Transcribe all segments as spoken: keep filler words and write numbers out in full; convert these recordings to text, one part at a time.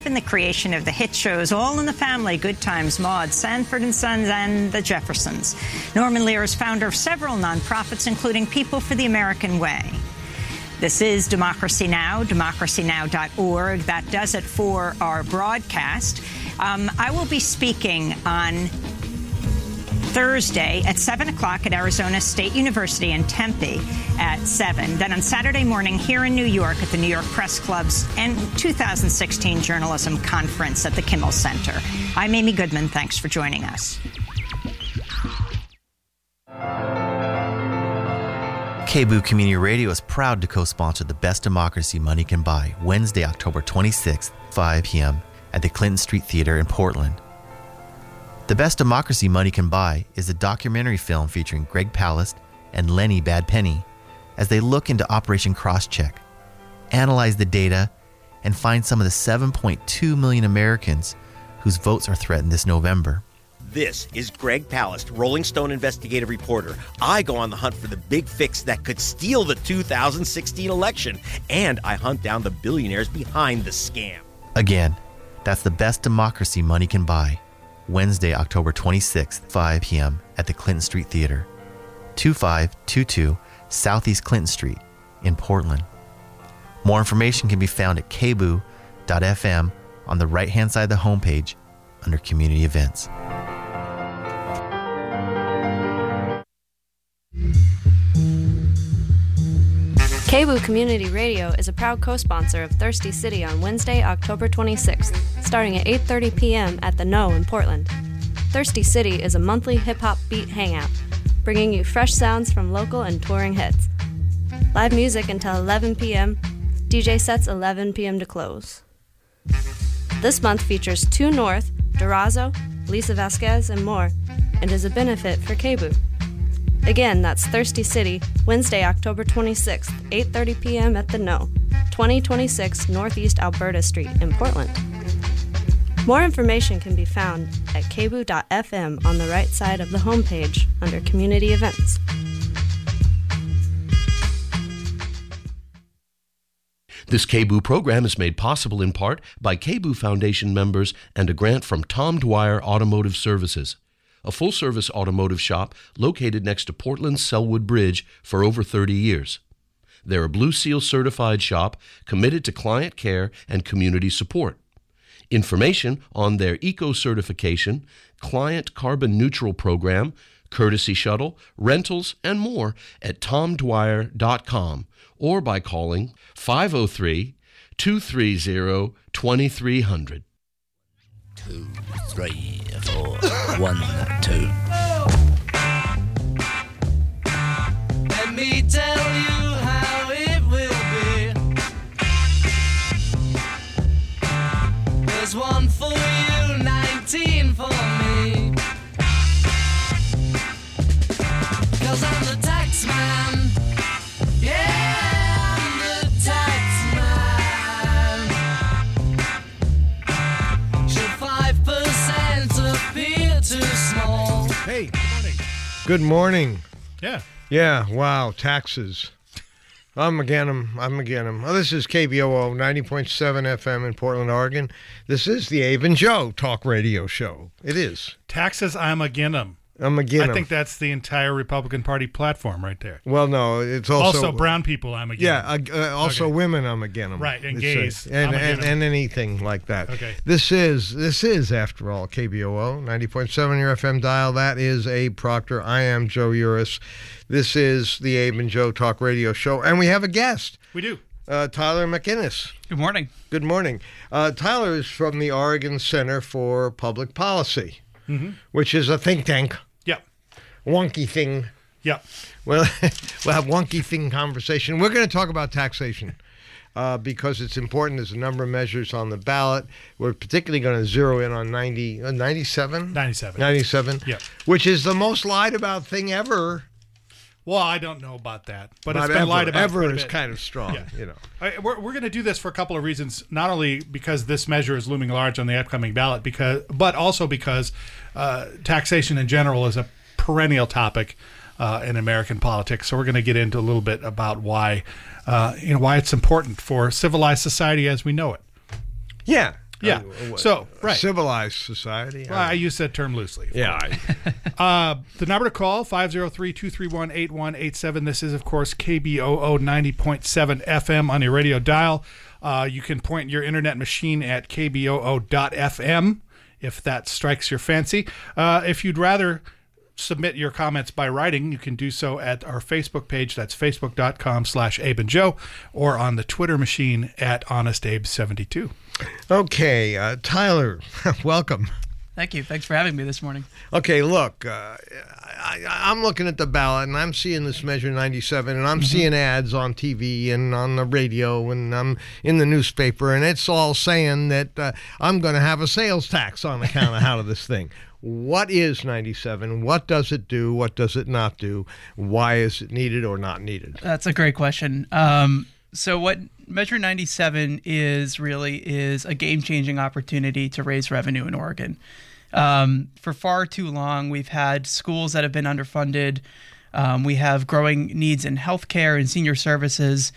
in the creation of the hit shows All in the Family, Good Times, Maude, Sanford and Sons, and The Jeffersons. Norman Lear is founder of several nonprofits, including People for the American Way. This is Democracy Now!, democracy now dot org. That does it for our broadcast. Um, I will be speaking on Thursday at seven o'clock at Arizona State University in Tempe at seven. Then on Saturday morning here in New York at the New York Press Club's and two thousand sixteen Journalism Conference at the Kimmel Center. I'm Amy Goodman. Thanks for joining us. K B O O Community Radio is proud to co-sponsor the Best Democracy Money Can Buy, Wednesday, October twenty-sixth, five p.m. at the Clinton Street Theater in Portland. The Best Democracy Money Can Buy is a documentary film featuring Greg Palast and Lenny Badpenny as they look into Operation Crosscheck, analyze the data, and find some of the seven point two million Americans whose votes are threatened this November. This is Greg Palast, Rolling Stone investigative reporter. I go on the hunt for the big fix that could steal the two thousand sixteen election, and I hunt down the billionaires behind the scam. Again, that's the Best Democracy Money Can Buy, Wednesday, October twenty-sixth, five p.m. at the Clinton Street Theater, twenty-five twenty-two Southeast Clinton Street in Portland. More information can be found at k b o o dot f m on the right-hand side of the homepage under Community Events. K B O O Community Radio is a proud co-sponsor of Thirsty City on Wednesday, October twenty-sixth, starting at eight thirty p.m. at The No in Portland. Thirsty City is a monthly hip-hop beat hangout, bringing you fresh sounds from local and touring hits. Live music until eleven p.m., D J sets eleven p.m. to close. This month features Two North, Durazo, Lisa Vasquez, and more, and is a benefit for K B O O. Again, that's Thirsty City, Wednesday, October twenty-sixth, eight thirty p.m. at The No, twenty twenty-six Northeast Alberta Street in Portland. More information can be found at k b o o dot f m on the right side of the homepage under Community Events. This K B O O program is made possible in part by K B O O Foundation members and a grant from Tom Dwyer Automotive Services, a full-service automotive shop located next to Portland's Selwood Bridge for over thirty years. They're a Blue Seal certified shop committed to client care and community support. Information on their eco-certification, client carbon neutral program, courtesy shuttle, rentals, and more at tom dwyer dot com or by calling five oh three, two three zero, two three zero zero. Two, three, four, one, two. Let me tell you how it will be. There's one for you, nineteen for me. 'Cause I'm the tax man. Yeah, I'm the tax man. Should five percent appear too small? Hey, good morning. Good morning. Yeah. Yeah, wow, taxes. I'm McGanum. I'm McGanum. Oh, this is K B O O ninety point seven F M in Portland, Oregon. This is the Abe and Joe talk radio show. It is. Taxes, I'm again 'em. I'm again 'em. I think that's the entire Republican Party platform right there. Well, no, it's also... Also, brown people, I'm again 'em. Yeah, uh, also okay. women, I'm again 'em. Right, and It's, gays, uh, and, I'm and, again 'em. and anything like that. Okay. This is, this is, after all, K B O O ninety point seven, your F M dial. That is Abe Proctor. I am Joe Uris. This is the Abe and Joe talk radio show, and we have a guest. We do. Uh, Tyler McInnes. Good morning. Good morning. Uh, Tyler is from the Oregon Center for Public Policy, Mm-hmm. which is a think tank. Yep. Wonky thing. Yep. Well, we'll have wonky thing conversation. We're going to talk about taxation uh, because it's important. There's a number of measures on the ballot. We're particularly going to zero in on ninety, uh, ninety-seven? ninety-seven. ninety-seven. Yep. Which is the most lied about thing ever. Well, I don't know about that, but Not it's been ever. lied about. Ever quite a is bit. kind of strong, Yeah. you know. I, we're we're going to do this for a couple of reasons. Not only because this measure is looming large on the upcoming ballot, because, but also because uh, taxation in general is a perennial topic uh, in American politics. So we're going to get into a little bit about why, uh, you know, why it's important for civilized society as we know it. Yeah. Yeah. Uh, So, right. Civilized society. Well, I use that term loosely. Yeah. I, Uh, the number to call, five oh three, two three one, eight one eight seven. This is, of course, K B O O ninety point seven F M on your radio dial. Uh, you can point your internet machine at K B O O dot F M if that strikes your fancy. Uh, if you'd rather submit your comments by writing, you can do so at our Facebook page. That's facebook.com slash Abe and Joe, or on the Twitter machine at Honest Abe seventy-two. okay, uh, Tyler, welcome. Thank you. Thanks for having me this morning. Okay, look, uh, I, I'm looking at the ballot, and I'm seeing this Measure ninety-seven, and I'm mm-hmm. seeing ads on T V and on the radio, and I'm in the newspaper, and it's all saying that uh, I'm going to have a sales tax on account of how of this thing. What is ninety-seven? What does it do? What does it not do? Why is it needed or not needed? That's a great question. Um, so what Measure ninety-seven is really is a game-changing opportunity to raise revenue in Oregon. Um, for far too long, we've had schools that have been underfunded. Um, we have growing needs in healthcare and senior services,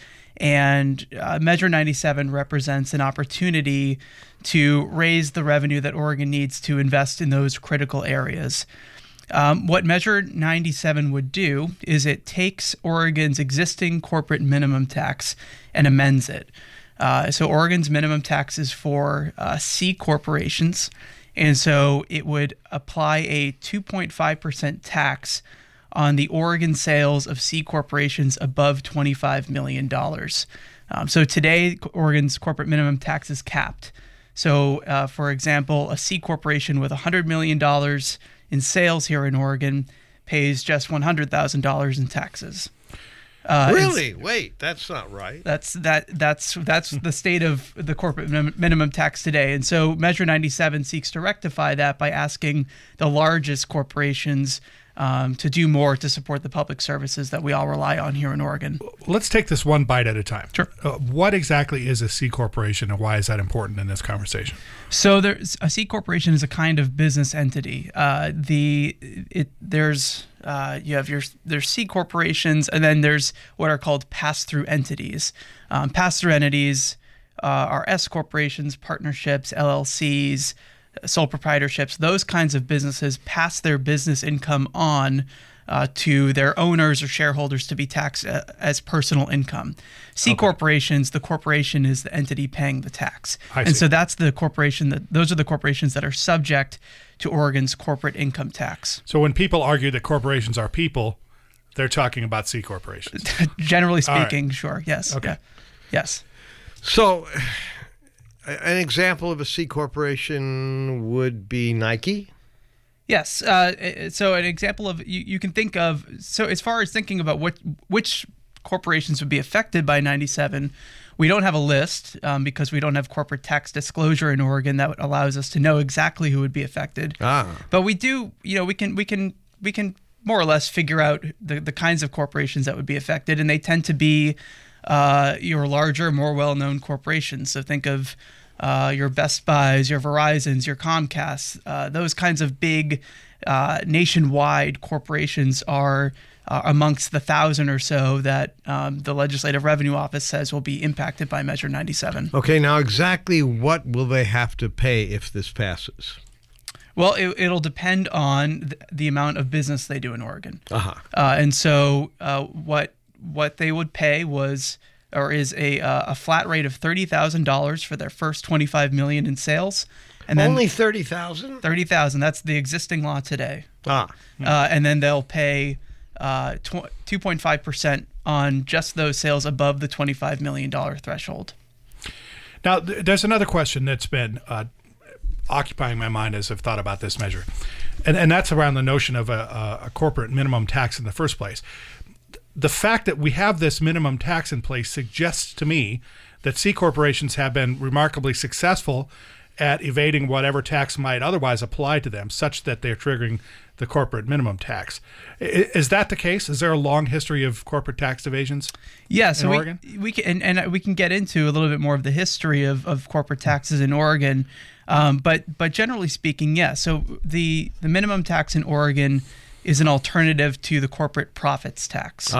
and uh, Measure ninety-seven represents an opportunity to raise the revenue that Oregon needs to invest in those critical areas. Um, what Measure ninety-seven would do is it takes Oregon's existing corporate minimum tax and amends it. Uh, so Oregon's minimum tax is for uh, C corporations, and so it would apply a two point five percent tax on the Oregon sales of C corporations above twenty-five million dollars. Um, so today, Oregon's corporate minimum tax is capped. So, uh, for example, a C corporation with one hundred million dollars in sales here in Oregon pays just one hundred thousand dollars in taxes. Uh, really? Wait, that's not right. That's that. That's that's the state of the corporate min- minimum tax today, and so Measure ninety-seven seeks to rectify that by asking the largest corporations um, to do more to support the public services that we all rely on here in Oregon. Let's take this one bite at a time. Sure. Uh, what exactly is a C corporation, and why is that important in this conversation? So, there's a C corporation is a kind of business entity. Uh, the it there's Uh, you have your there's C corporations, and then there's what are called pass-through entities. Um, pass-through entities uh, are S corporations, partnerships, L L Cs, sole proprietorships. Those kinds of businesses pass their business income on uh, to their owners or shareholders to be taxed uh, as personal income. C okay. corporations, the corporation is the entity paying the tax, I and see. so that's the corporation that those are the corporations that are subject to Oregon's corporate income tax. So when people argue that corporations are people, they're talking about C corporations. Generally speaking, right. sure. Yes. Okay. Yeah. Yes. So, an example of a C corporation would be Nike? Yes. Uh, so an example of, you, you can think of, so as far as thinking about what which corporations would be affected by ninety-seven, we don't have a list um, because we don't have corporate tax disclosure in Oregon that allows us to know exactly who would be affected. Ah. But we do, you know, we can we can we can more or less figure out the, the kinds of corporations that would be affected, and they tend to be uh, your larger, more well-known corporations. So think of uh, your Best Buys, your Verizons, your Comcasts. Uh, those kinds of big uh, nationwide corporations are Uh, amongst the thousand or so that um, the Legislative Revenue Office says will be impacted by Measure ninety-seven. Okay, now exactly what will they have to pay if this passes? Well, it, it'll depend on th- the amount of business they do in Oregon. Uh-huh. Uh, and so uh, what what they would pay was, or is a uh, a flat rate of thirty thousand dollars for their first twenty-five million dollars in sales. And then Only thirty thousand dollars? thirty thousand dollars. That's the existing law today. Ah. Uh, and then they'll pay Uh, two point five percent on just those sales above the twenty-five million dollars threshold. Now, th- there's another question that's been uh, occupying my mind as I've thought about this measure, and and that's around the notion of a, a corporate minimum tax in the first place. The fact that we have this minimum tax in place suggests to me that C corporations have been remarkably successful at evading whatever tax might otherwise apply to them, such that they're triggering the corporate minimum tax. I- is that the case? Is there a long history of corporate tax evasions? Yeah, so in we, Oregon? we can and, and we can get into a little bit more of the history of, of corporate taxes in Oregon, um, but but generally speaking, yeah. So the the minimum tax in Oregon is an alternative to the corporate profits tax. Ah.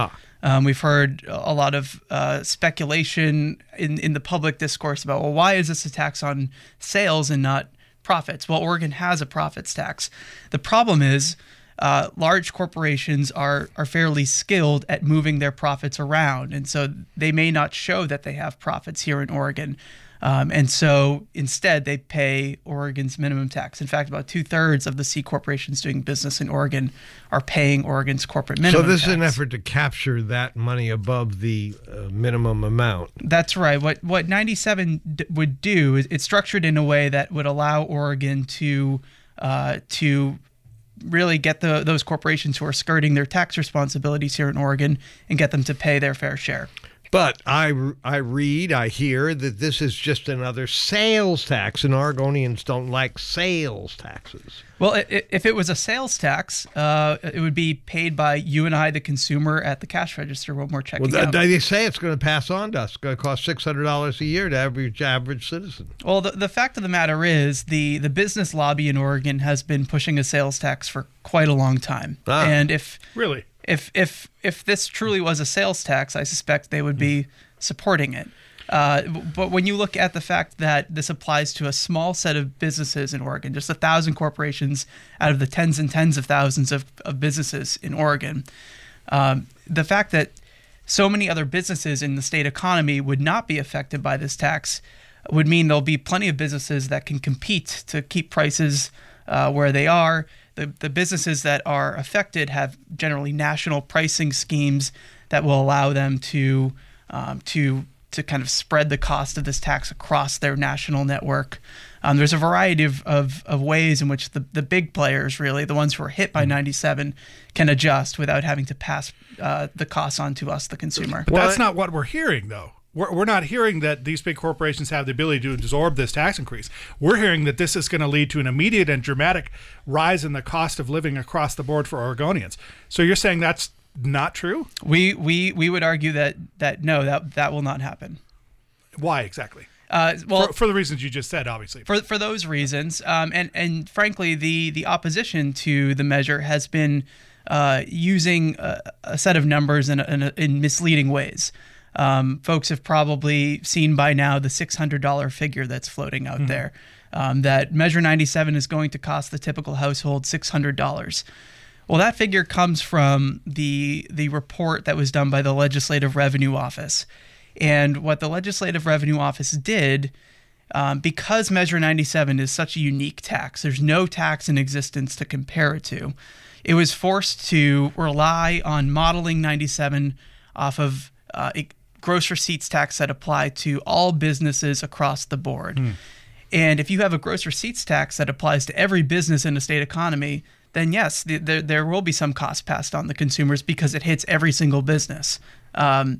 Um, we've heard a lot of uh, speculation in, in the public discourse about, well, why is this a tax on sales and not profits? Well, Oregon has a profits tax. The problem is uh, large corporations are, are fairly skilled at moving their profits around, and so they may not show that they have profits here in Oregon. Um, and so instead, they pay Oregon's minimum tax. In fact, about two-thirds of the C corporations doing business in Oregon are paying Oregon's corporate minimum tax. So this tax. is an effort to capture that money above the uh, minimum amount. That's right. What what ninety-seven d- would do is it's structured in a way that would allow Oregon to uh, to really get the those corporations who are skirting their tax responsibilities here in Oregon and get them to pay their fair share. But I, I read, I hear that this is just another sales tax, and Oregonians don't like sales taxes. Well, it, if it was a sales tax, uh, it would be paid by you and I, the consumer, at the cash register when we're checking well, out. Well, they say it's going to pass on to us. It's going to cost six hundred dollars a year to average average citizen. Well, the, the fact of the matter is the, the business lobby in Oregon has been pushing a sales tax for quite a long time. Ah. And if Really? If if if this truly was a sales tax, I suspect they would be supporting it. Uh, but when you look at the fact that this applies to a small set of businesses in Oregon, just a thousand corporations out of the tens and tens of thousands of, of businesses in Oregon, um, the fact that so many other businesses in the state economy would not be affected by this tax would mean there'll be plenty of businesses that can compete to keep prices uh, where they are. The, the businesses that are affected have generally national pricing schemes that will allow them to um, to to kind of spread the cost of this tax across their national network. Um, there's a variety of, of, of ways in which the, the big players, really, the ones who are hit by ninety-seven, can adjust without having to pass uh, the costs on to us, the consumer. But that's not what we're hearing, though. We're, we're not hearing that these big corporations have the ability to absorb this tax increase. We're hearing that this is going to lead to an immediate and dramatic rise in the cost of living across the board for Oregonians. So you're saying that's not true? We we we would argue that that no, that that will not happen. Why exactly? Uh, well, for, for the reasons you just said, obviously. For for those reasons, um, and and frankly, the the opposition to the measure has been uh, using a, a set of numbers in a, in, a, in misleading ways. Um, folks have probably seen by now the six hundred dollars figure that's floating out mm-hmm. there. Um, that Measure ninety-seven is going to cost the typical household six hundred dollars. Well, that figure comes from the the report that was done by the Legislative Revenue Office. And what the Legislative Revenue Office did, um, because Measure ninety-seven is such a unique tax, there's no tax in existence to compare it to, it was forced to rely on modeling ninety-seven off of uh, a gross receipts tax that apply to all businesses across the board. Mm. And if you have a gross receipts tax that applies to every business in the state economy, then yes, the, the, there will be some cost passed on the consumers because it hits every single business. Um,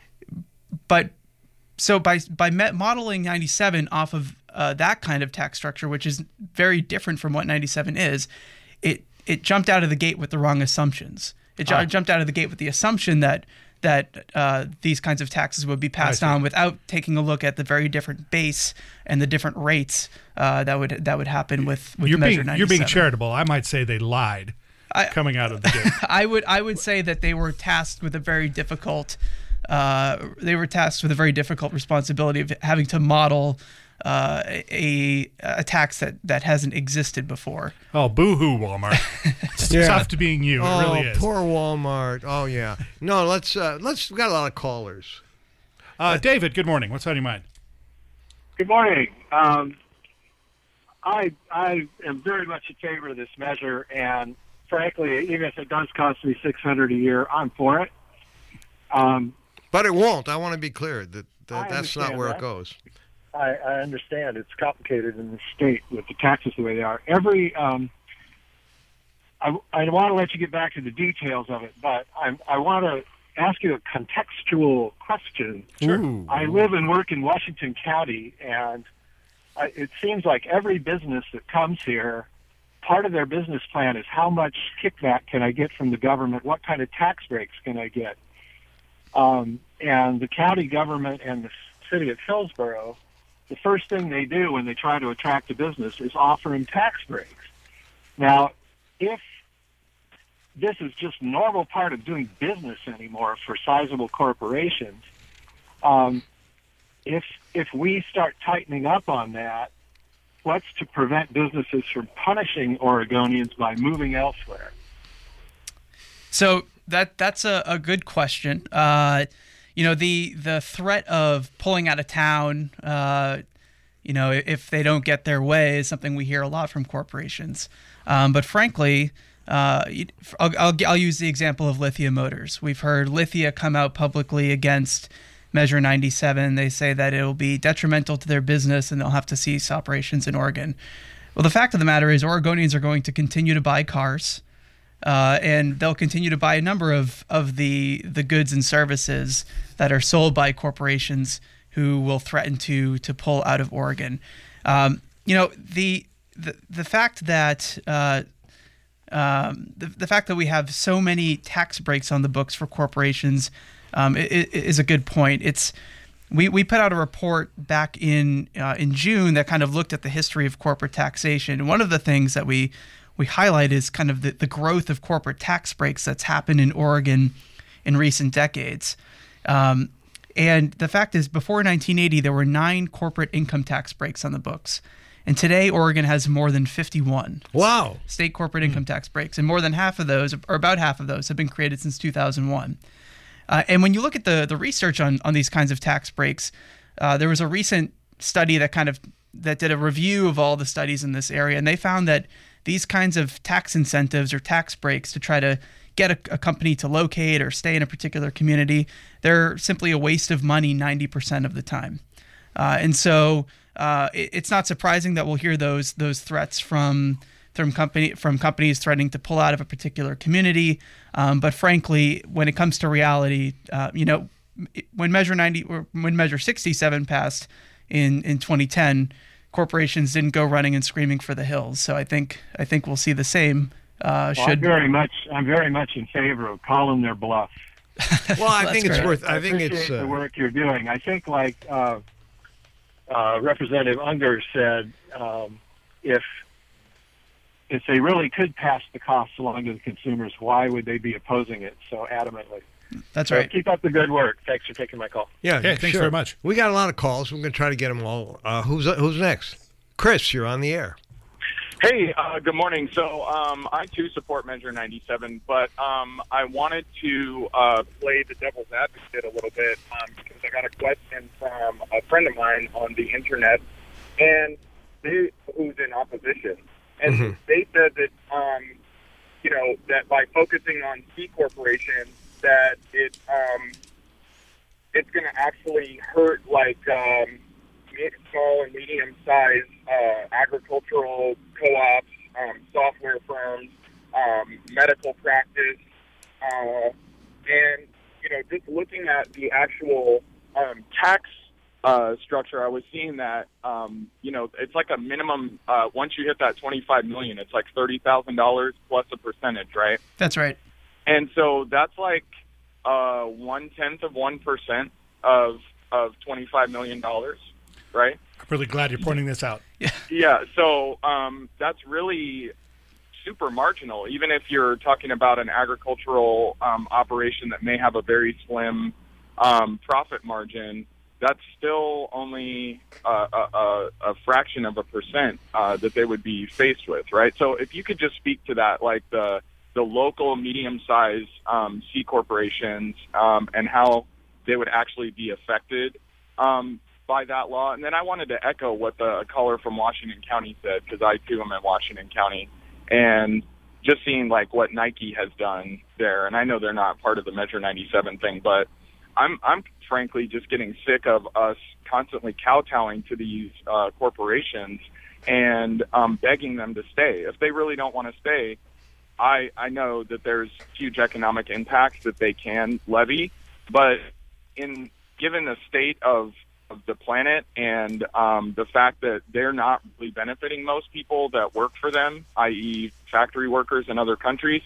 but so by by modeling ninety-seven off of uh, that kind of tax structure, which is very different from what ninety-seven is, it it jumped out of the gate with the wrong assumptions. It ju- ah. jumped out of the gate with the assumption that that uh, these kinds of taxes would be passed on without taking a look at the very different base and the different rates uh, that would that would happen with, with you're Measure being, ninety-seven. You're being charitable. I might say they lied I, coming out of the gate. I would I would say that they were tasked with a very difficult uh, they were tasked with a very difficult responsibility of having to model uh, a a tax that, that hasn't existed before. Oh, boo-hoo, Walmart. It's yeah. tough to being you. It oh, really is. Poor Walmart. Oh, yeah. No, let's, uh, let's, we've got a lot of callers. Uh, David, good morning. What's on your mind? Good morning. Um, I I am very much in favor of this measure, and frankly, even if it does cost me six hundred dollars a year, I'm for it. Um, but it won't. I want to be clear that, that that's not where that. it goes. I, I understand it's complicated in the state with the taxes the way they are. Every um, I, I want to let you get back to the details of it, but I, I want to ask you a contextual question. Sure. I live and work in Washington County, and I, it seems like every business that comes here, part of their business plan is how much kickback can I get from the government? What kind of tax breaks can I get? Um, and the county government and the city of Hillsborough, the first thing they do when they try to attract a business is offer them tax breaks. Now, if this is just normal part of doing business anymore for sizable corporations. Um, if if we start tightening up on that, what's to prevent businesses from punishing Oregonians by moving elsewhere? So that that's a, a good question. Uh, you know, the the threat of pulling out of town, uh, you know, if they don't get their way, is something we hear a lot from corporations. Um, but frankly, uh, I'll, I'll I'll use the example of Lithia Motors. We've heard Lithia come out publicly against Measure ninety-seven. They say that it will be detrimental to their business and they'll have to cease operations in Oregon. Well, the fact of the matter is Oregonians are going to continue to buy cars. Uh, and they'll continue to buy a number of, of the the goods and services that are sold by corporations who will threaten to to pull out of Oregon. Um, you know, the the the fact that uh, um, the the fact that we have so many tax breaks on the books for corporations um, is a good point. It's we we put out a report back in uh, in June that kind of looked at the history of corporate taxation. And one of the things that we we highlight is kind of the, the growth of corporate tax breaks that's happened in Oregon in recent decades. Um, and the fact is, before nineteen eighty, there were nine corporate income tax breaks on the books. And today, Oregon has more than fifty-one. Wow. State corporate income tax breaks. And more than half of those, or about half of those, have been created since two thousand one. Uh, and when you look at the, the research on, on these kinds of tax breaks, uh, there was a recent study that kind of that did a review of all the studies in this area. And they found that these kinds of tax incentives or tax breaks to try to get a, a company to locate or stay in a particular community, they're simply a waste of money ninety percent of the time. Uh, and so uh, it, it's not surprising that we'll hear those those threats from from company from companies threatening to pull out of a particular community. Um, but frankly, when it comes to reality, uh, you know, when Measure ninety or when Measure sixty-seven passed in in twenty ten. Corporations didn't go running and screaming for the hills, so I think I think we'll see the same. Uh, well, should I'm very much I'm very much in favor of calling their bluff. Well, I think it's great. worth. I, I think appreciate it's uh, the work you're doing. I think, like uh, uh, Representative Unger said, um, if if they really could pass the costs along to the consumers, why would they be opposing it so adamantly? That's so right. Keep up the good work. Thanks for taking my call. Yeah, Okay, thanks sure. very much. We got a lot of calls. We're going to try to get them all. Uh, who's who's next? Chris, you're on the air. Hey, uh, good morning. So um, I, too, support Measure ninety-seven, but um, I wanted to uh, play the devil's advocate a little bit um, because I got a question from a friend of mine on the Internet, and they, who's in opposition. And Mm-hmm. they said that, um, you know, that by focusing on C corporations, that it um, it's going to actually hurt, like, um, small and medium-sized uh, agricultural co-ops, um, software firms, um, medical practice, uh, and, you know, just looking at the actual um, tax uh, structure, I was seeing that, um, you know, it's like a minimum, uh, once you hit that twenty-five million dollars, it's like thirty thousand dollars plus a percentage, right? That's right. And so that's like uh, one-tenth of one percent of, of twenty-five million dollars. Right? I'm really glad you're pointing this out. Yeah. Yeah. So um, that's really super marginal. Even if you're talking about an agricultural um, operation that may have a very slim um, profit margin, that's still only uh, a, a, a fraction of a percent uh, that they would be faced with, right? So if you could just speak to that, like the the local medium-sized um, C corporations um, and how they would actually be affected um, by that law. And then I wanted to echo what the caller from Washington County said, because I too am in Washington County, and just seeing like what Nike has done there. And I know they're not part of the Measure ninety-seven thing, but I'm I'm frankly just getting sick of us constantly kowtowing to these uh, corporations and um, begging them to stay. If they really don't want to stay, I I know that there's huge economic impacts that they can levy, but in given the state of of the planet and um, the fact that they're not really benefiting most people that work for them, that is factory workers in other countries,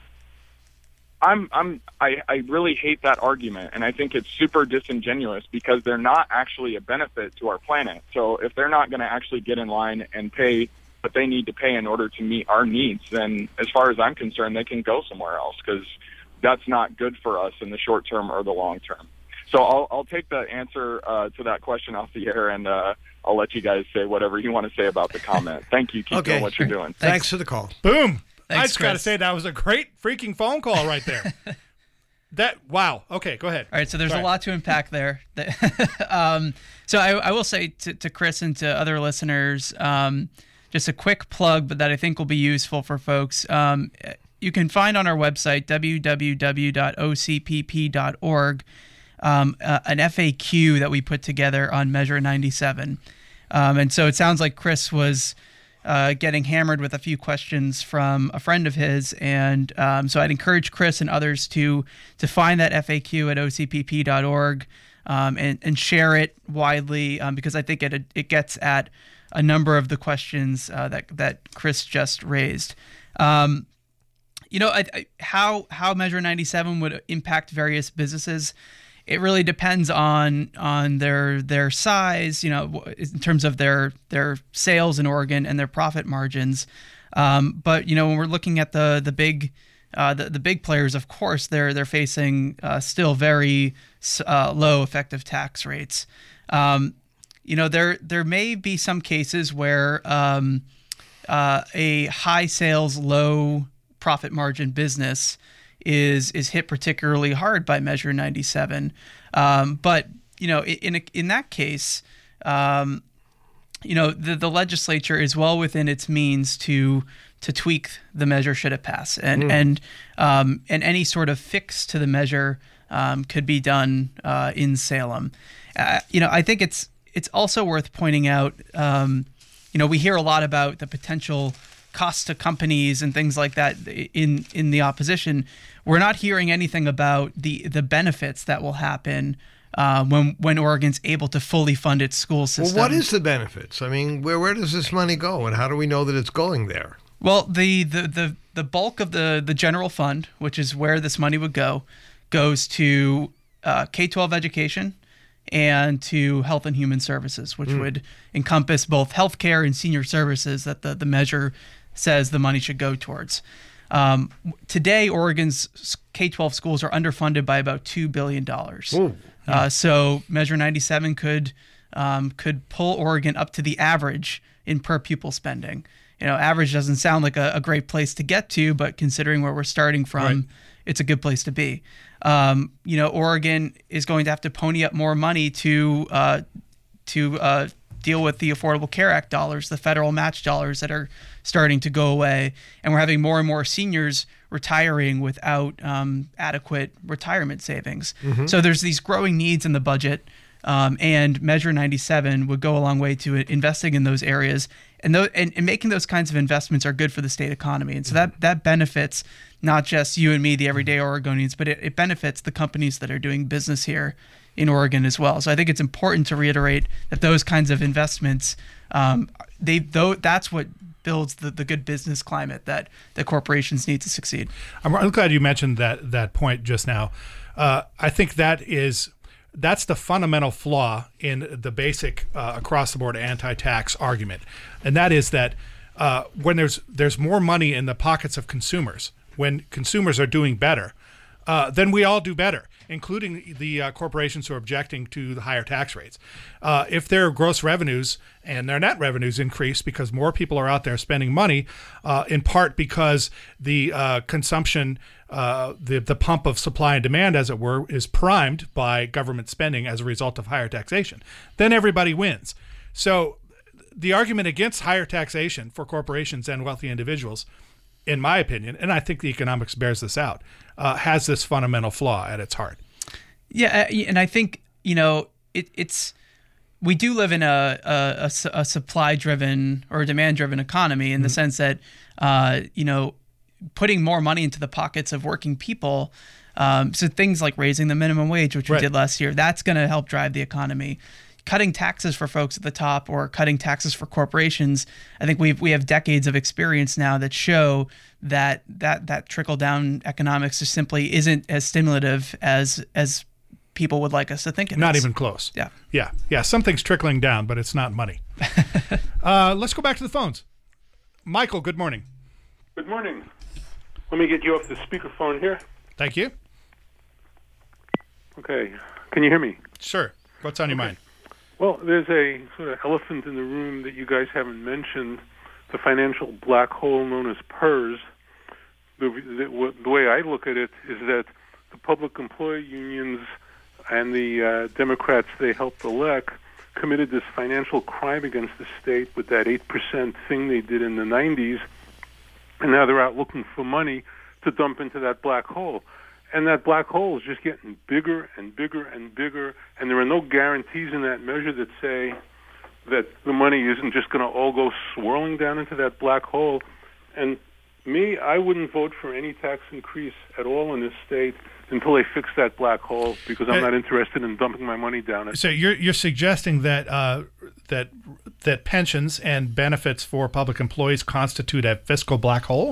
I'm, I'm, I, I really hate that argument, and I think it's super disingenuous because they're not actually a benefit to our planet. So if they're not going to actually get in line and pay but they need to pay in order to meet our needs, then as far as I'm concerned, they can go somewhere else, because that's not good for us in the short term or the long term. So I'll, I'll take the answer uh, to that question off the air, and uh, I'll let you guys say whatever you want to say about the comment. Thank you. Keep okay. doing what you're doing. Thanks, Thanks for the call. Boom. Thanks, I just got to Chris. say that was a great freaking phone call right there. That wow. Okay, go ahead. All right, so there's Sorry. a lot to unpack there. um, so I, I will say to, to Chris and to other listeners, um, just a quick plug, but that I think will be useful for folks. Um, you can find on our website, w w w dot o c p p dot org, um, uh, an F A Q that we put together on Measure ninety-seven. Um, and so it sounds like Chris was uh, getting hammered with a few questions from a friend of his. And um, so I'd encourage Chris and others to to find that F A Q at o c p p dot org um, and, and share it widely, um, because I think it it gets at a number of the questions uh, that that Chris just raised. Um, you know, I, I, how how Measure ninety-seven would impact various businesses. It really depends on on their their size, you know, in terms of their their sales in Oregon and their profit margins. Um, but you know, when we're looking at the the big uh, the the big players, of course, they're they're facing uh, still very uh, low effective tax rates. Um, you know, there there may be some cases where um, uh, a high sales, low profit margin business is is hit particularly hard by Measure ninety-seven. Um, but, you know, in a, in that case, um, you know, the, the legislature is well within its means to to tweak the measure should it pass. And mm. and um, and any sort of fix to the measure um, could be done uh, in Salem. Uh, you know, I think it's it's also worth pointing out, um, you know, we hear a lot about the potential costs to companies and things like that in in the opposition. We're not hearing anything about the the benefits that will happen uh, when when Oregon's able to fully fund its school system. Well, what is the benefits? I mean, where where does this money go, and how do we know that it's going there? Well, the the the, the bulk of the the general fund, which is where this money would go, goes to uh, K twelve education and to Health and Human Services, which mm. would encompass both healthcare and senior services that the, the measure says the money should go towards. Um, today, Oregon's K twelve schools are underfunded by about two billion dollars. Uh, so Measure ninety-seven could um, could pull Oregon up to the average in per pupil spending. You know, average doesn't sound like a, a great place to get to, but considering where we're starting from, right. it's a good place to be. Um, you know, Oregon is going to have to pony up more money to uh, to uh, deal with the Affordable Care Act dollars, the federal match dollars that are starting to go away, and we're having more and more seniors retiring without um, adequate retirement savings. Mm-hmm. So there's these growing needs in the budget, um, and Measure ninety-seven would go a long way to investing in those areas, and, th- and and making those kinds of investments are good for the state economy, and so that that benefits not just you and me, the everyday Oregonians, but it, it benefits the companies that are doing business here in Oregon as well. So I think it's important to reiterate that those kinds of investments, um, they though that's what builds the, the good business climate that the corporations need to succeed. I'm, I'm glad you mentioned that that point just now. Uh, I think that is that's the fundamental flaw in the basic uh, across the board anti-tax argument, and that is that uh, when there's there's more money in the pockets of consumers, when consumers are doing better, uh, then we all do better, including the uh, corporations who are objecting to the higher tax rates. Uh, if their gross revenues and their net revenues increase because more people are out there spending money, uh, in part because the uh, consumption, uh, the, the pump of supply and demand, as it were, is primed by government spending as a result of higher taxation, then everybody wins. So the argument against higher taxation for corporations and wealthy individuals, in my opinion, and I think the economics bears this out, uh, has this fundamental flaw at its heart. Yeah, and I think, you know, it, it's we do live in a, a, a supply-driven or demand-driven economy in mm-hmm. the sense that, uh, you know, putting more money into the pockets of working people, um, so things like raising the minimum wage, which we right. did last year, that's going to help drive the economy. Cutting taxes for folks at the top or cutting taxes for corporations, I think we we have decades of experience now that show that that that trickle down economics just simply isn't as stimulative as as people would like us to think it not is. Even close. Yeah, yeah, yeah. Something's trickling down, but it's not money. uh, let's go back to the phones. Michael, good morning. Good morning. Let me get you off the speakerphone here. Thank you. Okay. Can you hear me? Sure. What's on your mind? Well, there's a sort of elephant in the room that you guys haven't mentioned, the financial black hole known as PERS. The, the, the way I look at it is that the public employee unions and the uh, Democrats they helped elect committed this financial crime against the state with that eight percent thing they did in the nineties, and now they're out looking for money to dump into that black hole. And that black hole is just getting bigger and bigger and bigger, and there are no guarantees in that measure that say that the money isn't just going to all go swirling down into that black hole. And me, I wouldn't vote for any tax increase at all in this state until they fix that black hole, because I'm not interested in dumping my money down it. So you're you're suggesting that uh, that that pensions and benefits for public employees constitute a fiscal black hole?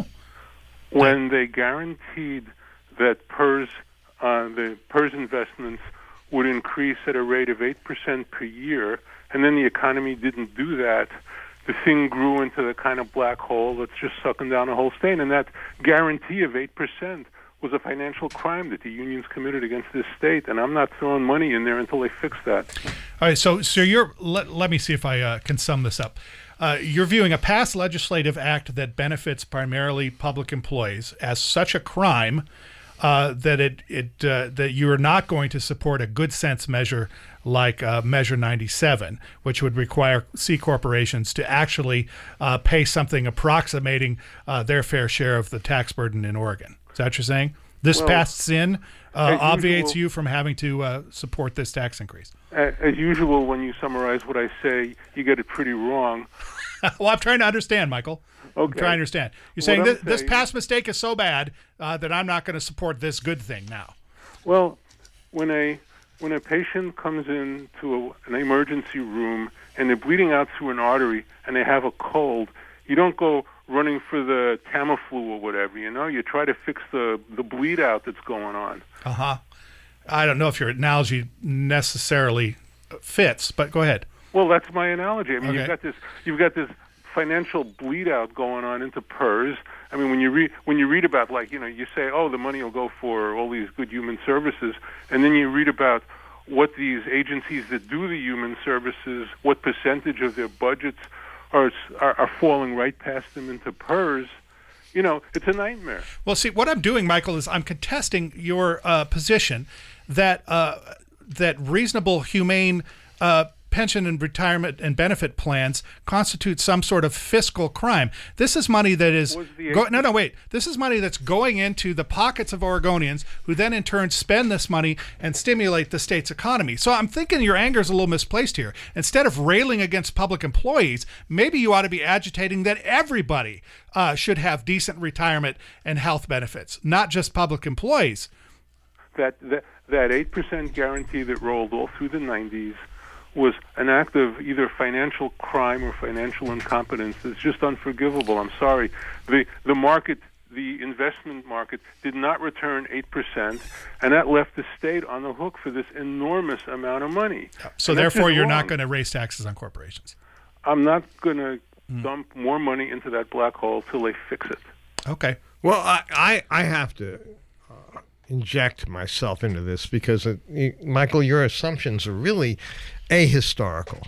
When they guaranteed that PERS, uh, the PERS investments would increase at a rate of eight percent per year, and then the economy didn't do that, the thing grew into the kind of black hole that's just sucking down the whole state. And that guarantee of eight percent was a financial crime that the unions committed against this state, and I'm not throwing money in there until they fix that. All right, so so you're let, let me see if I uh, can sum this up. Uh, you're viewing a past legislative act that benefits primarily public employees as such a crime uh, that it it uh, that you are not going to support a good sense measure like uh, Measure ninety-seven, which would require C corporations to actually uh, pay something approximating uh, their fair share of the tax burden in Oregon. Is that what you're saying? This well, past sin uh, obviates usual, you from having to uh, support this tax increase. As usual, when you summarize what I say, you get it pretty wrong. Well, I'm trying to understand, Michael. Okay. I'm trying to understand. You're saying this, saying this past mistake is so bad uh, that I'm not going to support this good thing now. Well, when a when a patient comes into a, an emergency room and they're bleeding out through an artery and they have a cold, you don't go running for the Tamiflu or whatever, you know? You try to fix the, the bleed out that's going on. Uh-huh. I don't know if your analogy necessarily fits, but go ahead. Well, that's my analogy. I mean, Okay. you've got this you've got this financial bleed out going on into PERS. I mean, when you read when you read about, like, you know, you say, oh, the money will go for all these good human services, and then you read about what these agencies that do the human services, what percentage of their budgets are are, are falling right past them into PERS. You know, it's a nightmare. Well, see, what I'm doing, Michael, is I'm contesting your uh, position that uh, that reasonable, humane uh, pension and retirement and benefit plans constitute some sort of fiscal crime. This is money that is go, no, no, wait. This is money that's going into the pockets of Oregonians, who then in turn spend this money and stimulate the state's economy. So I'm thinking your anger is a little misplaced here. Instead of railing against public employees, maybe you ought to be agitating that everybody uh, should have decent retirement and health benefits, not just public employees. That that that eight percent guarantee that rolled all through the nineties was an act of either financial crime or financial incompetence. It's just unforgivable. I'm sorry. The the market, the investment market, did not return eight percent, and that left the state on the hook for this enormous amount of money. So And that's therefore, just you're wrong. not going to raise taxes on corporations. I'm not going to Hmm. dump more money into that black hole till they fix it. Okay. Well, I, I, I have to uh, inject myself into this because, uh, you- Michael, your assumptions are really ahistorical.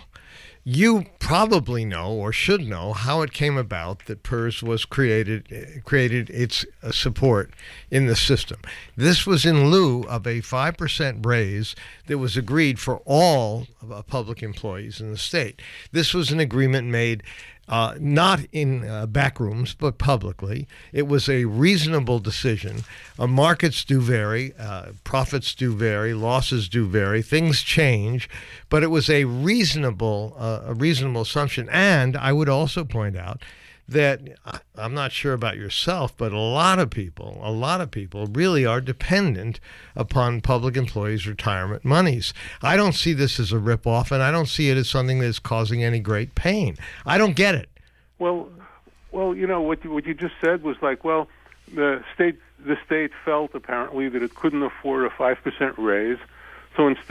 You probably know or should know how it came about that PERS was created, uh, created its uh, support in the system. This was in lieu of a five percent raise that was agreed for all uh, public employees in the state. This was an agreement made Uh, not in uh, back rooms, but publicly. It was a reasonable decision. Uh, markets do vary, uh, profits do vary, losses do vary, things change, but it was a reasonable, uh, a reasonable assumption. And I would also point out that I- I'm not sure about yourself, but a lot of people, a lot of people really are dependent upon public employees' retirement monies. I don't see this as a ripoff, and I don't see it as something that's causing any great pain. I don't get it. Well, well, you know what you, what you just said was like, well, the state the state felt apparently that it couldn't afford a five percent raise, so instead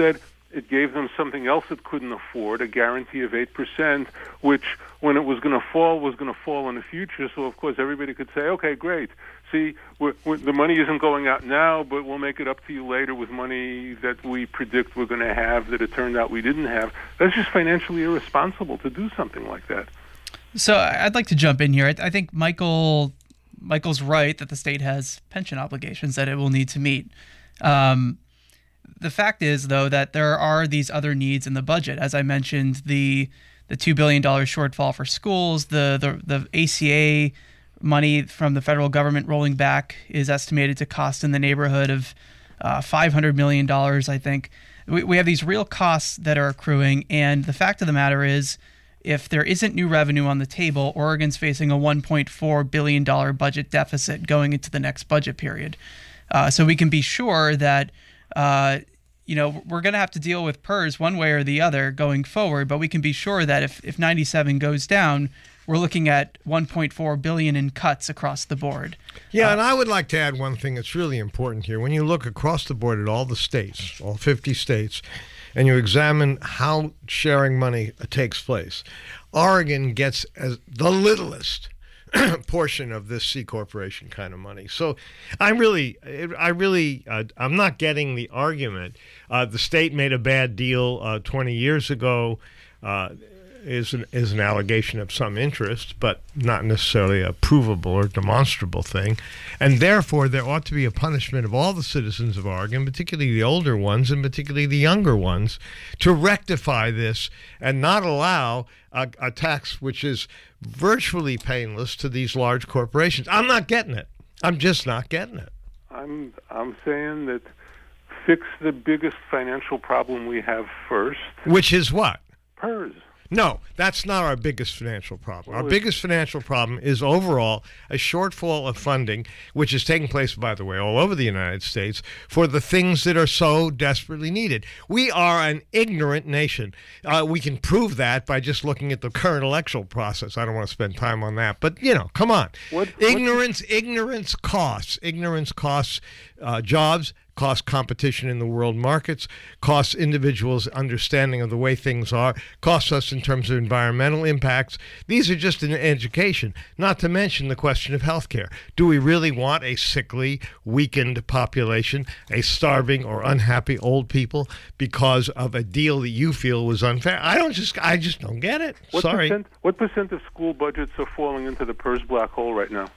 it gave them something else it couldn't afford, a guarantee of eight percent, which, when it was going to fall, was going to fall in the future. So, of course, everybody could say, okay, great. See, we're, we're, the money isn't going out now, but we'll make it up to you later with money that we predict we're going to have that it turned out we didn't have. That's just financially irresponsible to do something like that. So I'd like to jump in here. I, I think Michael Michael's right that the state has pension obligations that it will need to meet. Um, the fact is, though, that there are these other needs in the budget. As I mentioned, the the two billion dollars shortfall for schools, the, the, the A C A money from the federal government rolling back is estimated to cost in the neighborhood of uh, five hundred million dollars, I think. We, we have these real costs that are accruing, and the fact of the matter is, if there isn't new revenue on the table, Oregon's facing a one point four billion dollars budget deficit going into the next budget period. Uh, so we can be sure that, uh, you know, we're going to have to deal with P E R S one way or the other going forward, but we can be sure that if, if ninety-seven goes down, we're looking at one point four billion dollars in cuts across the board. Yeah, uh, and I would like to add one thing that's really important here. When you look across the board at all the states, all fifty states, and you examine how sharing money takes place, Oregon gets as the littlest portion of this C corporation kind of money. So I really, I really, uh, I'm not getting the argument. Uh, the state made a bad deal uh, twenty years ago. Uh, is an, is an allegation of some interest, but not necessarily a provable or demonstrable thing. And therefore, there ought to be a punishment of all the citizens of Oregon, particularly the older ones and particularly the younger ones, to rectify this and not allow a, a tax which is virtually painless to these large corporations. I'm not getting it. I'm just not getting it. I'm I'm saying that fix the biggest financial problem we have first. Which is what? P E R S. No, that's not our biggest financial problem. Our biggest financial problem is overall a shortfall of funding, which is taking place, by the way, all over the United States, for the things that are so desperately needed. We are an ignorant nation. Uh, we can prove that by just looking at the current electoral process. I don't want to spend time on that, but, you know, come on. What, ignorance, what? ignorance costs. Ignorance costs uh, jobs, costs competition in the world markets, costs individuals' understanding of the way things are, costs us in terms of environmental impacts. These are just in education, not to mention the question of health care. Do we really want a sickly, weakened population, a starving or unhappy old people because of a deal that you feel was unfair? I don't just, I just don't get it. What Sorry. Percent, what percent of school budgets are falling into the P E R S black hole right now?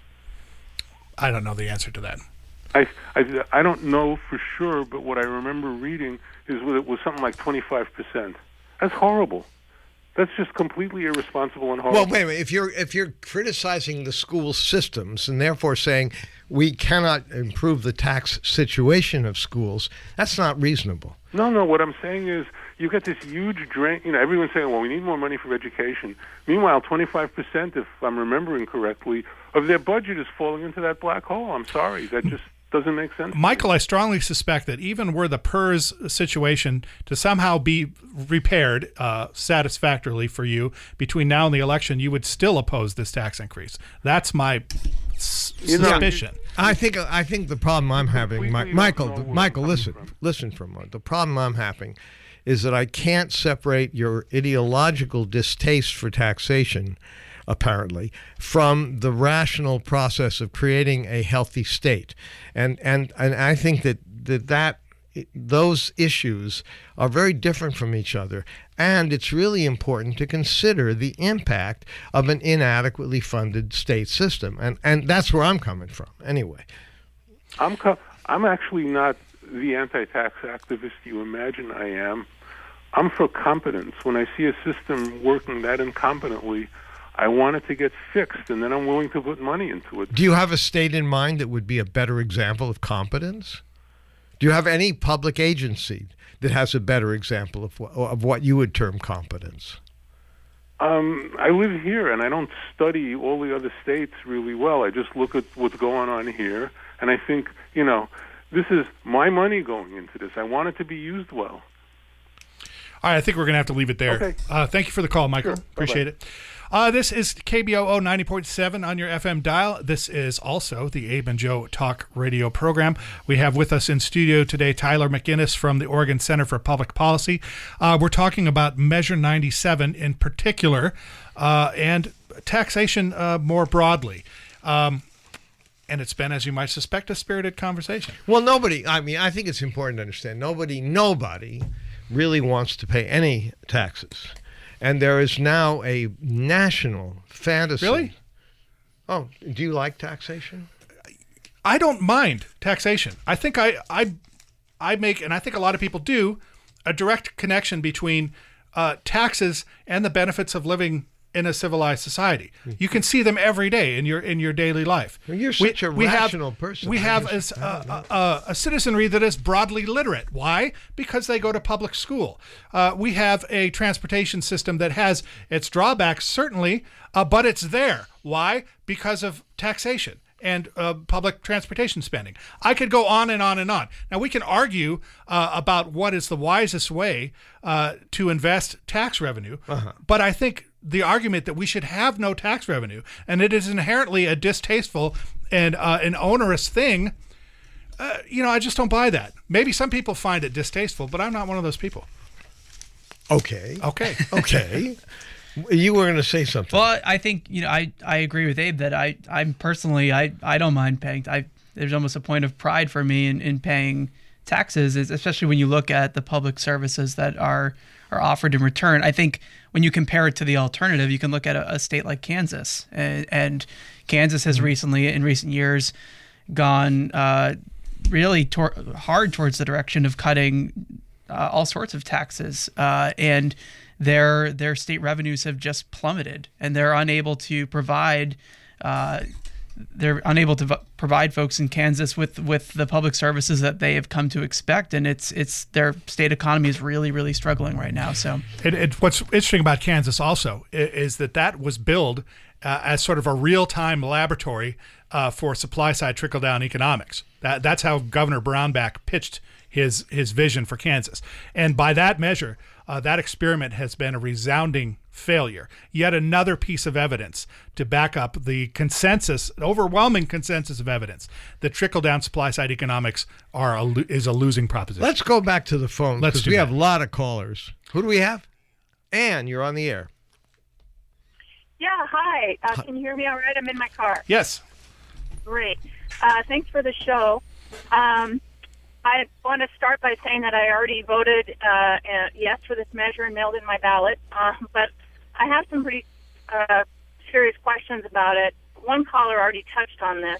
I don't know the answer to that. I, I, I don't know for sure, but what I remember reading is that it was something like twenty-five percent. That's horrible. That's just completely irresponsible and horrible. Well, wait a minute. If you're if you're criticizing the school systems and therefore saying we cannot improve the tax situation of schools, that's not reasonable. No, no. What I'm saying is you get this huge drain. You know, everyone's saying, well, we need more money for education. Meanwhile, twenty-five percent, if I'm remembering correctly, of their budget is falling into that black hole. I'm sorry. That just doesn't make sense. Michael, I strongly suspect that even were the P E R S situation to somehow be repaired uh, satisfactorily for you between now and the election, you would still oppose this tax increase. That's my s- You know, suspicion. I think I think the problem I'm having, Mi- Michael, Michael, listen, listen for a moment. The problem I'm having is that I can't separate your ideological distaste for taxation, apparently, from the rational process of creating a healthy state. And and and I think that that, that those issues are very different from each other, and it's really important to consider the impact of an inadequately funded state system, and and that's where I'm coming from. Anyway, I'm co- I'm actually not the anti-tax activist you imagine I am. I'm for competence. When I see a system working that incompetently, I want it to get fixed, and then I'm willing to put money into it. Do you have a state in mind that would be a better example of competence? Do you have any public agency that has a better example of what, of what you would term competence? Um, I live here, and I don't study all the other states really well. I just look at what's going on here, and I think, you know, this is my money going into this. I want it to be used well. All right, I think we're going to have to leave it there. Okay. Uh, thank you for the call, Michael. Sure. Appreciate Bye-bye. it. Uh, this is K B O O ninety point seven on your F M dial. This is also the Abe and Joe Talk radio program. We have with us in studio today Tyler McInnes from the Oregon Center for Public Policy. Uh, we're talking about Measure ninety-seven in particular uh, and taxation uh, more broadly. Um, and it's been, as you might suspect, a spirited conversation. Well, nobody, I mean, I think it's important to understand, nobody, nobody really wants to pay any taxes. And there is now a national fantasy. Really? Oh, do you like taxation? I don't mind taxation. I think I, I, I make, and I think a lot of people do, a direct connection between uh, taxes and the benefits of living in a civilized society. You can see them every day in your in your daily life. Well, you're such we, a we rational have, person. We I have just, as, uh, uh, a citizenry that is broadly literate. Why? Because they go to public school. Uh, we have a transportation system that has its drawbacks, certainly, uh, but it's there. Why? Because of taxation and uh, public transportation spending. I could go on and on and on. Now, we can argue uh, about what is the wisest way uh, to invest tax revenue, uh-huh. but I think the argument that we should have no tax revenue and it is inherently a distasteful and uh, an onerous thing, uh, you know, I just don't buy that. Maybe some people find it distasteful, but I'm not one of those people. Okay. Okay. Okay. You were going to say something. Well, I think, you know, I, I agree with Abe that I, I'm personally, I, I don't mind paying. I, there's almost a point of pride for me in, in paying taxes, especially when you look at the public services that are, are offered in return. I think when you compare it to the alternative, you can look at a, a state like Kansas. And, and Kansas has mm-hmm. recently, in recent years, gone uh, really tor- hard towards the direction of cutting uh, all sorts of taxes. Uh, and their their state revenues have just plummeted, and they're unable to provide uh, they're unable to v- provide folks in Kansas with, with the public services that they have come to expect, and it's it's their state economy is really really struggling right now. So, it, it, what's interesting about Kansas also is, is that that was billed uh, as sort of a real time laboratory uh, for supply side trickle down economics. That that's how Governor Brownback pitched his his vision for Kansas, and by that measure, uh, that experiment has been a resounding failure. Yet another piece of evidence to back up the consensus, overwhelming consensus of evidence that trickle-down supply-side economics are a, is a losing proposition. Let's go back to the phone because we that. have a lot of callers. Who do we have? Ann, you're on the air. Yeah, hi. Uh, can you hear me all right? I'm in my car. Yes. Great. Uh, thanks for the show. Um, I want to start by saying that I already voted uh, yes for this measure and mailed in my ballot, uh, but I have some pretty uh, serious questions about it. One caller already touched on this.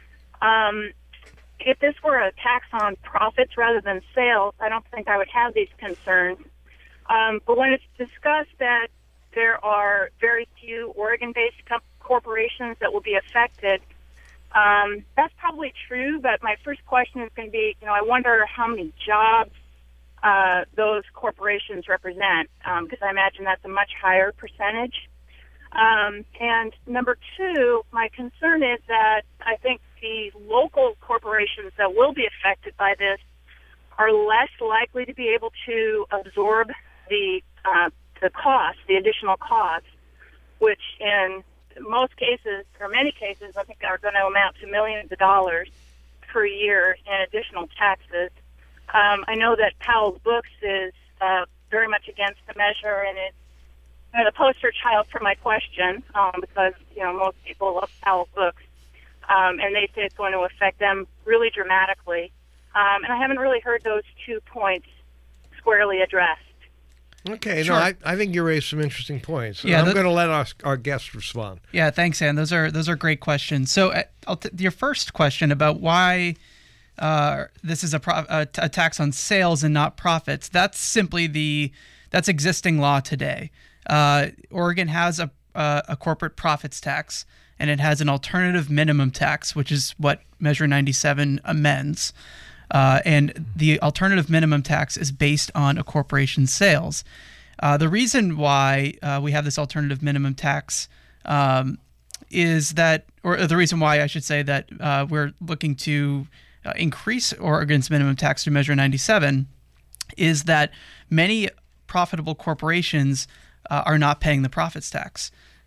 Um, if this were a tax on profits rather than sales, I don't think I would have these concerns. Um, but when it's discussed that there are very few Oregon-based co- corporations that will be affected, Um, that's probably true, but my first question is going to be, you know, I wonder how many jobs uh, those corporations represent, because um, I imagine that's a much higher percentage. Um, and number two, my concern is that I think the local corporations that will be affected by this are less likely to be able to absorb the uh, the cost, the additional costs, which in most cases, or many cases, I think are going to amount to millions of dollars per year in additional taxes. Um, I know that Powell's Books is uh, very much against the measure, and it's kind of the poster child for my question um, because, you know, most people love Powell's Books, um, and they say it's going to affect them really dramatically. Um, and I haven't really heard those two points squarely addressed. Okay, Sure. no, I, I think you raised some interesting points. Yeah, I'm that- going to let our, our guests respond. Yeah, thanks, Ann. Those are those are great questions. So, uh, I'll t- your first question about why uh, this is a, pro- a, t- a tax on sales and not profits. That's simply the that's existing law today. Uh, Oregon has a uh, a corporate profits tax, and it has an alternative minimum tax, which is what Measure ninety-seven amends. Uh, and the alternative minimum tax is based on a corporation's sales. Uh, the reason why uh, we have this alternative minimum tax um, is that, or the reason why I should say that uh, we're looking to uh, increase Oregon's minimum tax to Measure ninety-seven is that many profitable corporations uh, are not paying the profits tax.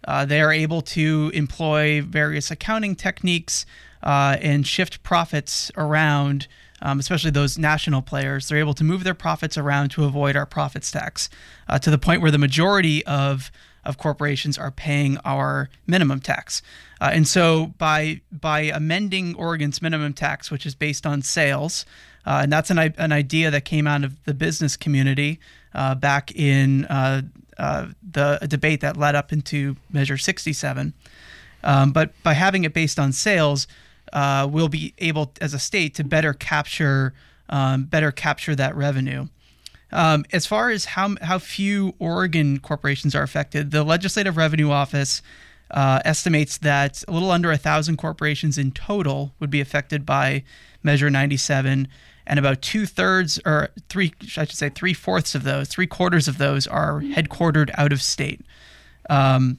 Uh, they are able to employ various accounting techniques uh, and shift profits around, um, especially those national players. They're able to move their profits around to avoid our profits tax uh, to the point where the majority of of corporations are paying our minimum tax. Uh, and so by by amending Oregon's minimum tax, which is based on sales, uh, and that's an, an idea that came out of the business community uh, back in uh, uh, the debate that led up into Measure sixty-seven. Um, but by having it based on sales, uh, we'll be able, as a state, to better capture um, better capture that revenue. Um, as far as how how few Oregon corporations are affected, the Legislative Revenue Office uh, estimates that a little under a thousand corporations in total would be affected by Measure ninety-seven, and about two thirds, or three, I should say, three fourths of those, three quarters of those are headquartered out of state. Um,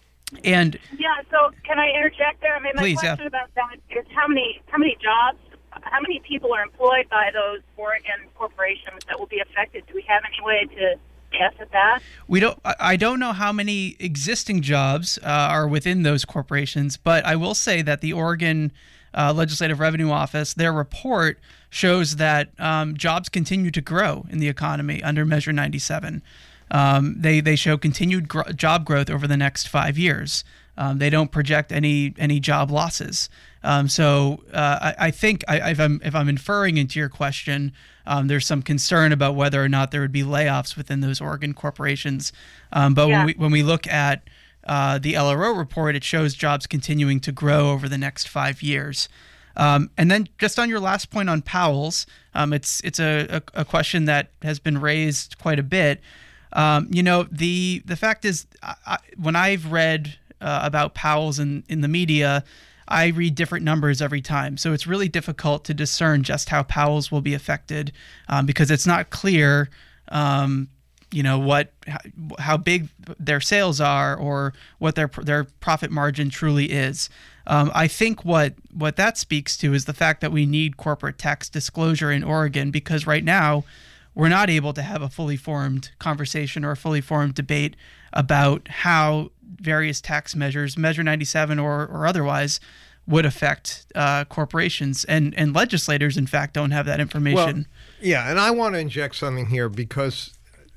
and yeah, so can I interject there? I mean, my please, question yeah. about that is how many how many jobs. How many people are employed by those Oregon corporations that will be affected? Do we have any way to guess at that? We don't. I don't know how many existing jobs uh, are within those corporations, but I will say that the Oregon uh, Legislative Revenue Office, their report shows that um, jobs continue to grow in the economy under Measure ninety-seven. Um, they they show continued gr- job growth over the next five years. Um, they don't project any any job losses. Um, so uh, I, I think I, if I'm if I'm inferring into your question, um, there's some concern about whether or not there would be layoffs within those Oregon corporations. Um, but Yeah. when we when we look at uh, the L R O report, it shows jobs continuing to grow over the next five years. Um, and then just on your last point on Powell's, um, it's it's a, a, a question that has been raised quite a bit. Um, you know, the the fact is, I, I, when I've read uh, about Powell's in, in the media, I read different numbers every time. So it's really difficult to discern just how Powell's will be affected um, because it's not clear, um, you know, what how, how big their sales are or what their their profit margin truly is. Um, I think what what that speaks to is the fact that we need corporate tax disclosure in Oregon, because right now we're not able to have a fully formed conversation or a fully formed debate about how various tax measures, Measure ninety-seven or, or otherwise, would affect uh, corporations. And, and legislators, in fact, don't have that information. Well, yeah, and I want to inject something here because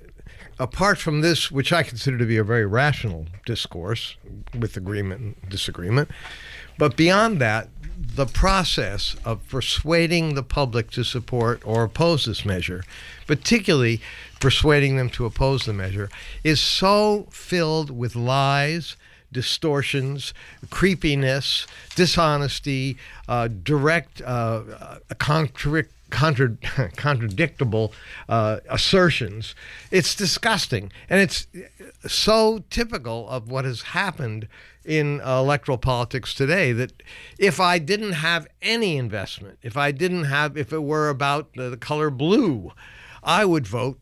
apart from this, which I consider to be a very rational discourse with agreement and disagreement, but beyond that, the process of persuading the public to support or oppose this measure, particularly persuading them to oppose the measure, is so filled with lies, distortions, creepiness, dishonesty, uh, direct, uh, contradic- contra- contradictable uh, assertions. It's disgusting. And it's so typical of what has happened in uh, electoral politics today, that if I didn't have any investment, if I didn't have, if it were about uh, the color blue, I would vote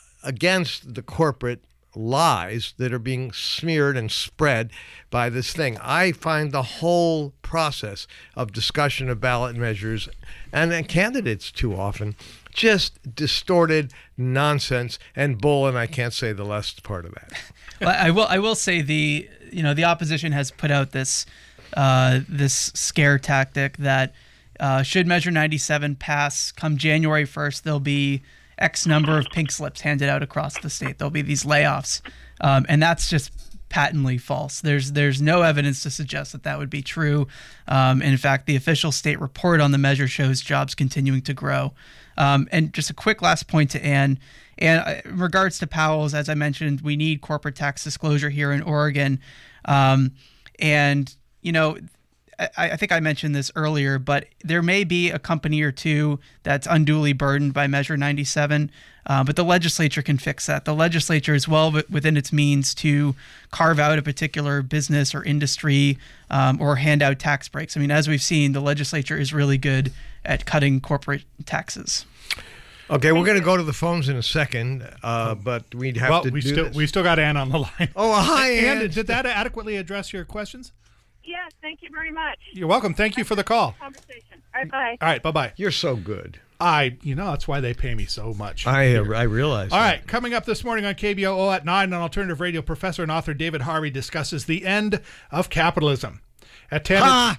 against the corporate lies that are being smeared and spread by this thing. I find the whole process of discussion of ballot measures and, and candidates too often just distorted nonsense and bull, and I can't say the less part of that. Well, I will. I will say the you know the opposition has put out this uh, this scare tactic that uh, should Measure ninety-seven pass come January first, there'll be X number of pink slips handed out across the state. There'll be these layoffs, um, and that's just patently false. There's there's no evidence to suggest that that would be true. Um, and in fact, the official state report on the measure shows jobs continuing to grow. Um, and just a quick last point to Ann. And in regards to Powell's, as I mentioned, we need corporate tax disclosure here in Oregon. Um, and, you know, I, I think I mentioned this earlier, but there may be a company or two that's unduly burdened by Measure ninety-seven, uh, but the legislature can fix that. The legislature is well within its means to carve out a particular business or industry um, or hand out tax breaks. I mean, as we've seen, the legislature is really good at cutting corporate taxes. Okay, we're going to go to the phones in a second, uh, but we'd have well, to we do still this. we still got Ann on the line. Oh, hi, Ann. Ann. Did that adequately address your questions? Yes, thank you very much. You're welcome. Thank you for the call. Conversation. All right, bye. All right, bye-bye. You're so good. I, you know, that's why they pay me so much. I uh, I realize. All that. right, coming up this morning on K B O O at nine on Alternative Radio, professor and author David Harvey discusses the end of capitalism. At ten, Ah!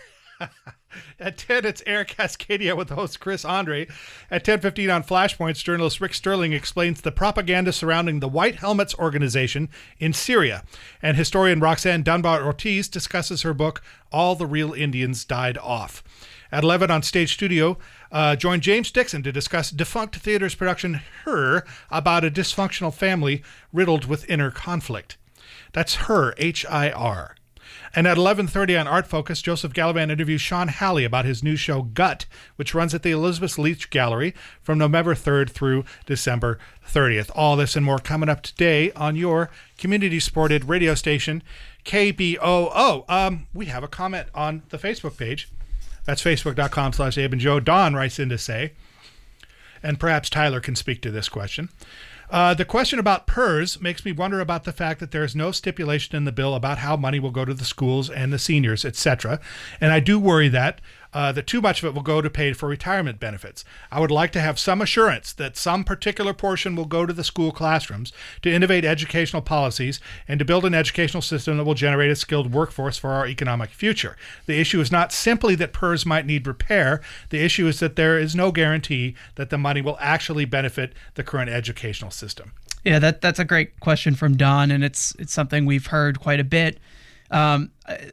at ten, it's Air Cascadia with host Chris Andre. At ten fifteen on Flashpoints, journalist Rick Sterling explains the propaganda surrounding the White Helmets organization in Syria. And historian Roxanne Dunbar-Ortiz discusses her book, All the Real Indians Died Off. At eleven on Stage Studio, uh, join James Dixon to discuss Defunct Theater's production, Her, about a dysfunctional family riddled with inner conflict. That's Her, H I R. And at eleven thirty on Art Focus, Joseph Gallivan interviews Sean Halley about his new show, Gut, which runs at the Elizabeth Leach Gallery from November third through December thirtieth. All this and more coming up today on your community-supported radio station, K B O O. Um, we have a comment on the Facebook page. That's facebook.com slash Abe and Joe. Don writes in to say, and perhaps Tyler can speak to this question. Uh, the question about P E R S makes me wonder about the fact that there is no stipulation in the bill about how money will go to the schools and the seniors, et cetera. And I do worry that uh, that too much of it will go to pay for retirement benefits. I would like to have some assurance that some particular portion will go to the school classrooms to innovate educational policies and to build an educational system that will generate a skilled workforce for our economic future. The issue is not simply that P E R S might need repair. The issue is that there is no guarantee that the money will actually benefit the current educational system. Yeah, that that's a great question from Don, and it's it's something we've heard quite a bit. Um,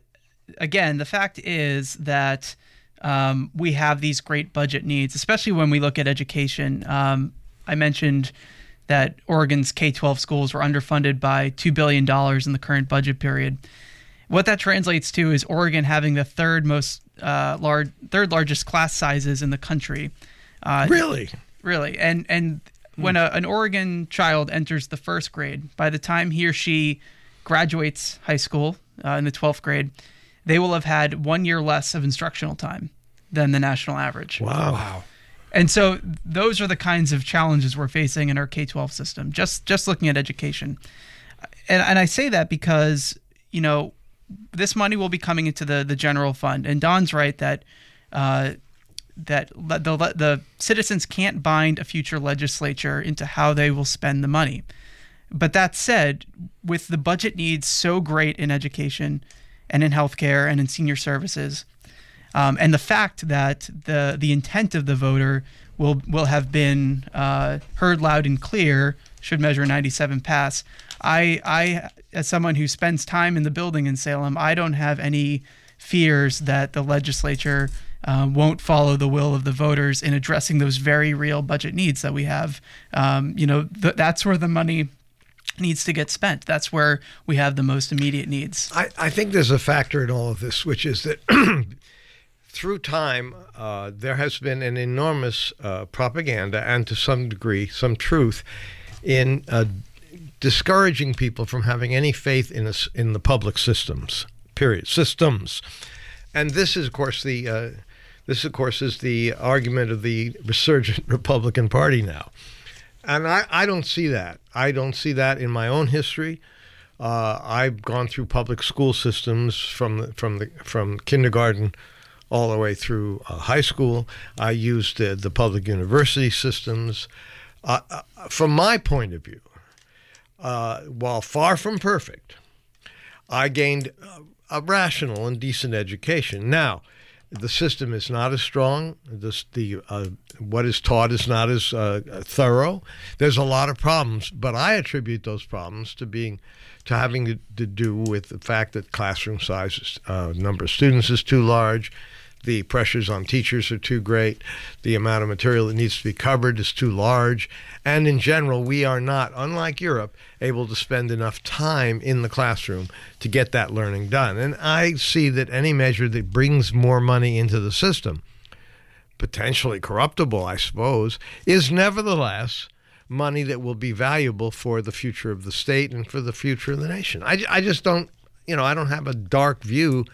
again, the fact is that um, we have these great budget needs, especially when we look at education. Um, I mentioned that Oregon's K twelve schools were underfunded by two billion dollars in the current budget period. What that translates to is Oregon having the third most uh, large, third largest class sizes in the country. Uh, really, really, and and. When a, an Oregon child enters the first grade, by the time he or she graduates high school uh, in the twelfth grade, they will have had one year less of instructional time than the national average. Wow. Wow. And so those are the kinds of challenges we're facing in our K twelve system, just just looking at education. And, and I say that because, you know, this money will be coming into the, the general fund. And Don's right that uh, that the, the citizens can't bind a future legislature into how they will spend the money. But that said, with the budget needs so great in education and in healthcare and in senior services, um, and the fact that the the intent of the voter will will have been uh, heard loud and clear should Measure ninety-seven pass, I, I, as someone who spends time in the building in Salem, I don't have any fears that the legislature Uh, won't follow the will of the voters in addressing those very real budget needs that we have. Um, you know, th- that's where the money needs to get spent. That's where we have the most immediate needs. I, I think there's a factor in all of this, which is that through time, uh, there has been an enormous uh, propaganda and to some degree, some truth in uh, discouraging people from having any faith in, a, in the public systems, period, systems. And this is, of course, the... Uh, This, of course, is the argument of the resurgent Republican Party now. And I, I don't see that. I don't see that in my own history. Uh, I've gone through public school systems from the, from the, from kindergarten all the way through uh, high school. I used uh, the public university systems. Uh, uh, from my point of view, uh, while far from perfect, I gained a rational and decent education. Now, the system is not as strong. This, the uh, what is taught is not as uh, thorough. There's a lot of problems, but I attribute those problems to being, to having to, to do with the fact that classroom size, uh, number of students is too large, the pressures on teachers are too great, the amount of material that needs to be covered is too large, and in general, we are not, unlike Europe, able to spend enough time in the classroom to get that learning done. And I see that any measure that brings more money into the system, potentially corruptible, I suppose, is nevertheless money that will be valuable for the future of the state and for the future of the nation. I, I just don't, you know, I don't have a dark view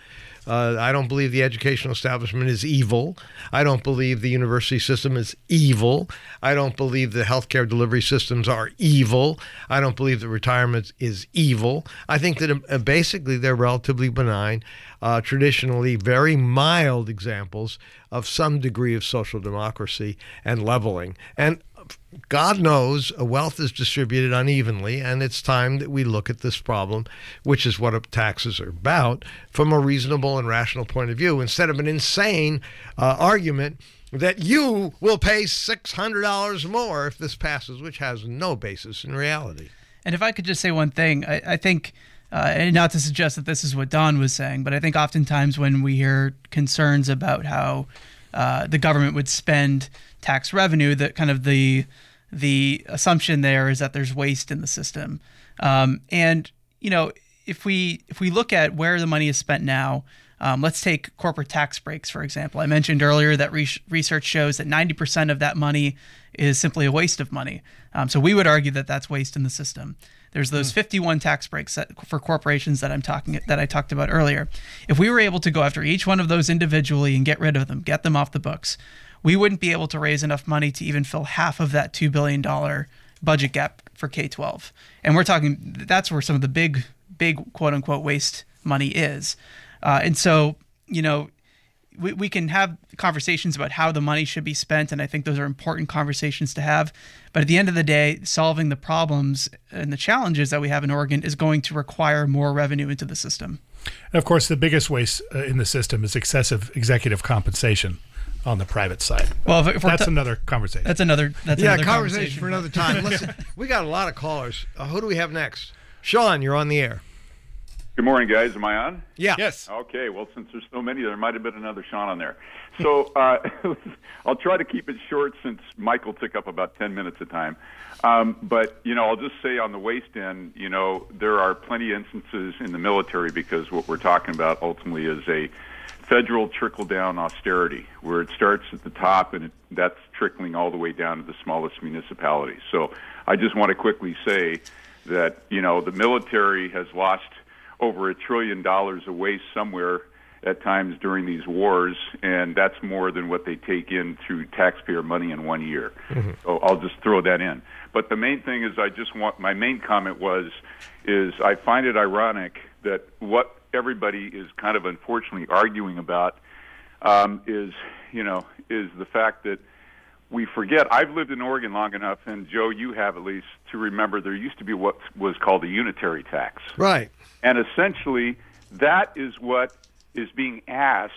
Uh, I don't believe the educational establishment is evil. I don't believe the university system is evil. I don't believe the healthcare delivery systems are evil. I don't believe that retirement is evil. I think that uh, basically they're relatively benign, uh, traditionally very mild examples of some degree of social democracy and leveling. And God knows wealth is distributed unevenly, and it's time that we look at this problem, which is what taxes are about, from a reasonable and rational point of view, instead of an insane uh, argument that you will pay six hundred dollars more if this passes, which has no basis in reality. And if I could just say one thing, I, I think, uh, and not to suggest that this is what Don was saying, but I think oftentimes when we hear concerns about how uh, the government would spend tax revenue, that kind of the the assumption there is that there's waste in the system. Um, and, you know, if we if we look at where the money is spent now, um, let's take corporate tax breaks, for example. I mentioned earlier that re- research shows that ninety percent of that money is simply a waste of money. Um, so we would argue that that's waste in the system. There's those fifty-one tax breaks that, for corporations that I'm talking that I talked about earlier. If we were able to go after each one of those individually and get rid of them, get them off the books, we wouldn't be able to raise enough money to even fill half of that two billion dollars budget gap for K twelve. And we're talking, that's where some of the big, big quote unquote waste money is. Uh, and so, you know, we, we can have conversations about how the money should be spent. And I think those are important conversations to have. But at the end of the day, solving the problems and the challenges that we have in Oregon is going to require more revenue into the system. And of course, the biggest waste uh, in the system is excessive executive compensation on the private side. Well, if, if that's ta- another conversation. That's another. That's yeah, another conversation, conversation for another time. Listen, we got a lot of callers. Uh, who do we have next? Sean, you're on the air. Good morning, guys. Am I on? Yeah. Yes. Okay. Well, since there's so many, there might have been another Sean on there. So uh, I'll try to keep it short since Michael took up about ten minutes of time. Um, but, you know, I'll just say on the waste end, you know, there are plenty of instances in the military because what we're talking about ultimately is a federal trickle-down austerity where it starts at the top and it, that's trickling all the way down to the smallest municipalities. So I just want to quickly say that, you know, the military has lost over a trillion dollars of waste somewhere at times during these wars, and that's more than what they take in through taxpayer money in one year. Mm-hmm. So I'll just throw that in. But the main thing is I just want, my main comment was, is I find it ironic that what everybody is kind of unfortunately arguing about um, is, you know, is the fact that we forget. I've lived in Oregon long enough, and Joe, you have at least, to remember there used to be what was called a unitary tax. Right. And essentially, that is what is being asked,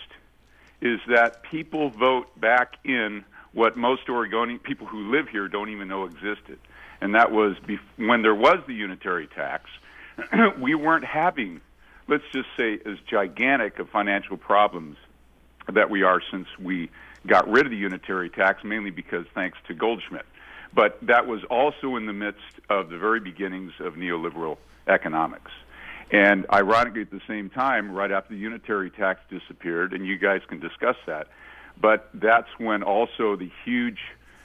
is that people vote back in what most Oregonian people who live here don't even know existed. And that was bef- when there was the unitary tax, we weren't having, let's just say, as gigantic of financial problems that we are since we got rid of the unitary tax, mainly because thanks to Goldschmidt. But that was also in the midst of the very beginnings of neoliberal economics. And ironically, at the same time, right after the unitary tax disappeared, and you guys can discuss that, but that's when also the huge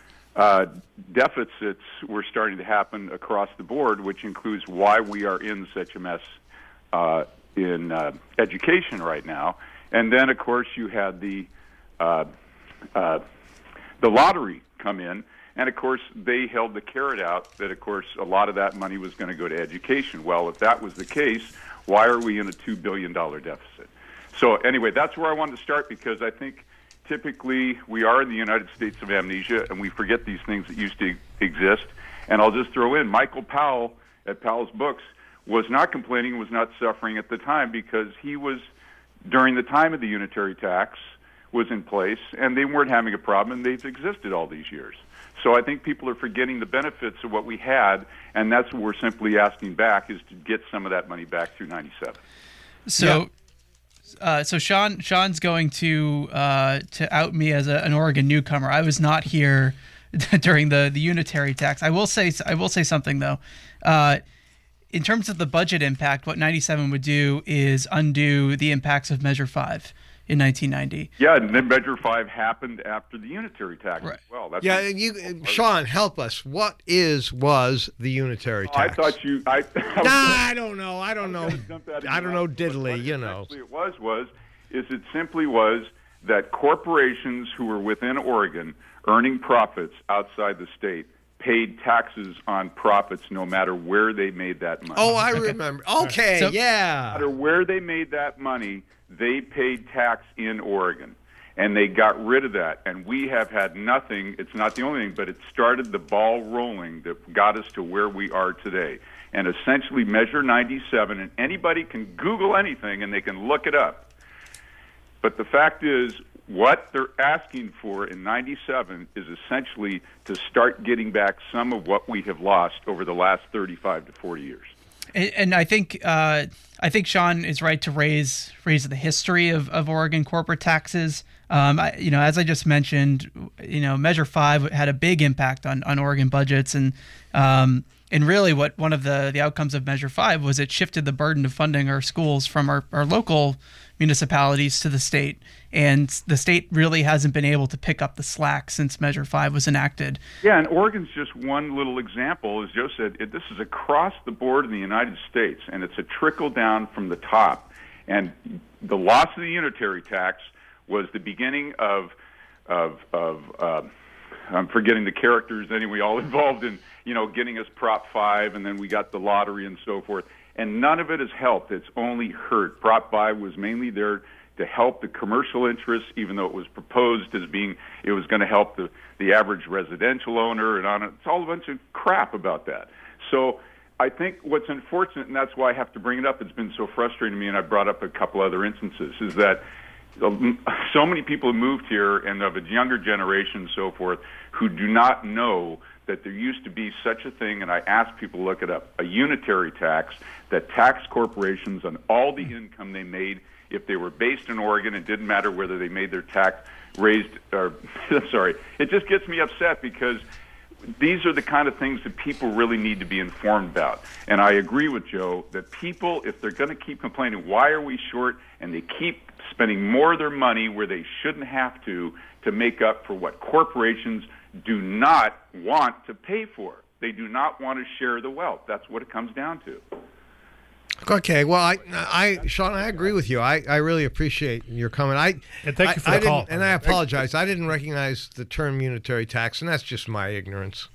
uh, deficits were starting to happen across the board, which includes why we are in such a mess uh, in uh, education right now. And then, of course, you had the uh, uh, the lottery come in, and of course, they held the carrot out that, of course, a lot of that money was going to go to education. Well, if that was the case, why are we in a two billion dollars deficit? So anyway, that's where I wanted to start, because I think typically we are in the United States of amnesia, and we forget these things that used to exist. And I'll just throw in, Michael Powell at Powell's Books was not complaining, was not suffering at the time, because he was, during the time of the unitary tax, was in place, and they weren't having a problem, and they've existed all these years. So I think people are forgetting the benefits of what we had, and that's what we're simply asking back, is to get some of that money back through ninety-seven. So, yeah. uh, so Sean, Sean's going to uh, to out me as a, an Oregon newcomer. I was not here during the, the unitary tax. I will say I will say something though. Uh, in terms of the budget impact, what ninety-seven would do is undo the impacts of Measure Five in nineteen ninety. Yeah, and then Measure five happened after the unitary tax right. as well. That's yeah, you, Sean, help us. What is, was the unitary tax? I thought you... I, I nah, I don't know. I don't know. I I don't know diddly, you know. What it was, was is it simply was that corporations who were within Oregon earning profits outside the state paid taxes on profits no matter where they made that money. Oh, I remember. Okay, So- yeah. No matter where they made that money, they paid tax in Oregon. And they got rid of that. And we have had nothing. It's not the only thing, but it started the ball rolling that got us to where we are today. And essentially, Measure ninety-seven, and anybody can Google anything and they can look it up. But the fact is, what they're asking for in ninety-seven is essentially to start getting back some of what we have lost over the last thirty-five to forty years. And, and I think uh, I think Sean is right to raise raise the history of, of Oregon corporate taxes. Um, I, you know, as I just mentioned, you know, Measure Five had a big impact on, on Oregon budgets, and um, and really, what one of the, the outcomes of Measure Five was it shifted the burden of funding our schools from our, our local municipalities to the state, and the state really hasn't been able to pick up the slack since Measure Five was enacted. Yeah, and Oregon's just one little example. As Joe said, it, this is across the board in the United States, and it's a trickle down from the top. And the loss of the unitary tax was the beginning of, of, of uh, I'm forgetting the characters anyway, all involved in, you know, getting us Prop five, and then we got the lottery and so forth. And none of it has helped. It's only hurt. Prop five was mainly there to help the commercial interests, even though it was proposed as being, it was going to help the, the average residential owner and on it. It's all a bunch of crap about that. So I think what's unfortunate, and that's why I have to bring it up, it's been so frustrating to me, and I brought up a couple other instances, is that so many people have moved here and of a younger generation and so forth who do not know that there used to be such a thing, and I ask people to look it up, a unitary tax that taxed corporations on all the income they made if they were based in Oregon. It didn't matter whether they made their tax raised, or I'm sorry, it just gets me upset because these are the kind of things that people really need to be informed about. And I agree with Joe that people, if they're going to keep complaining, why are we short, and they keep spending more of their money where they shouldn't have to, to make up for what corporations do not want to pay for. They do not want to share the wealth. That's what it comes down to. Okay, well, I, I, Sean, I agree with you. I, I really appreciate your comment. I and thank you for I, the I call. And I apologize. I didn't recognize the term unitary tax, and that's just my ignorance.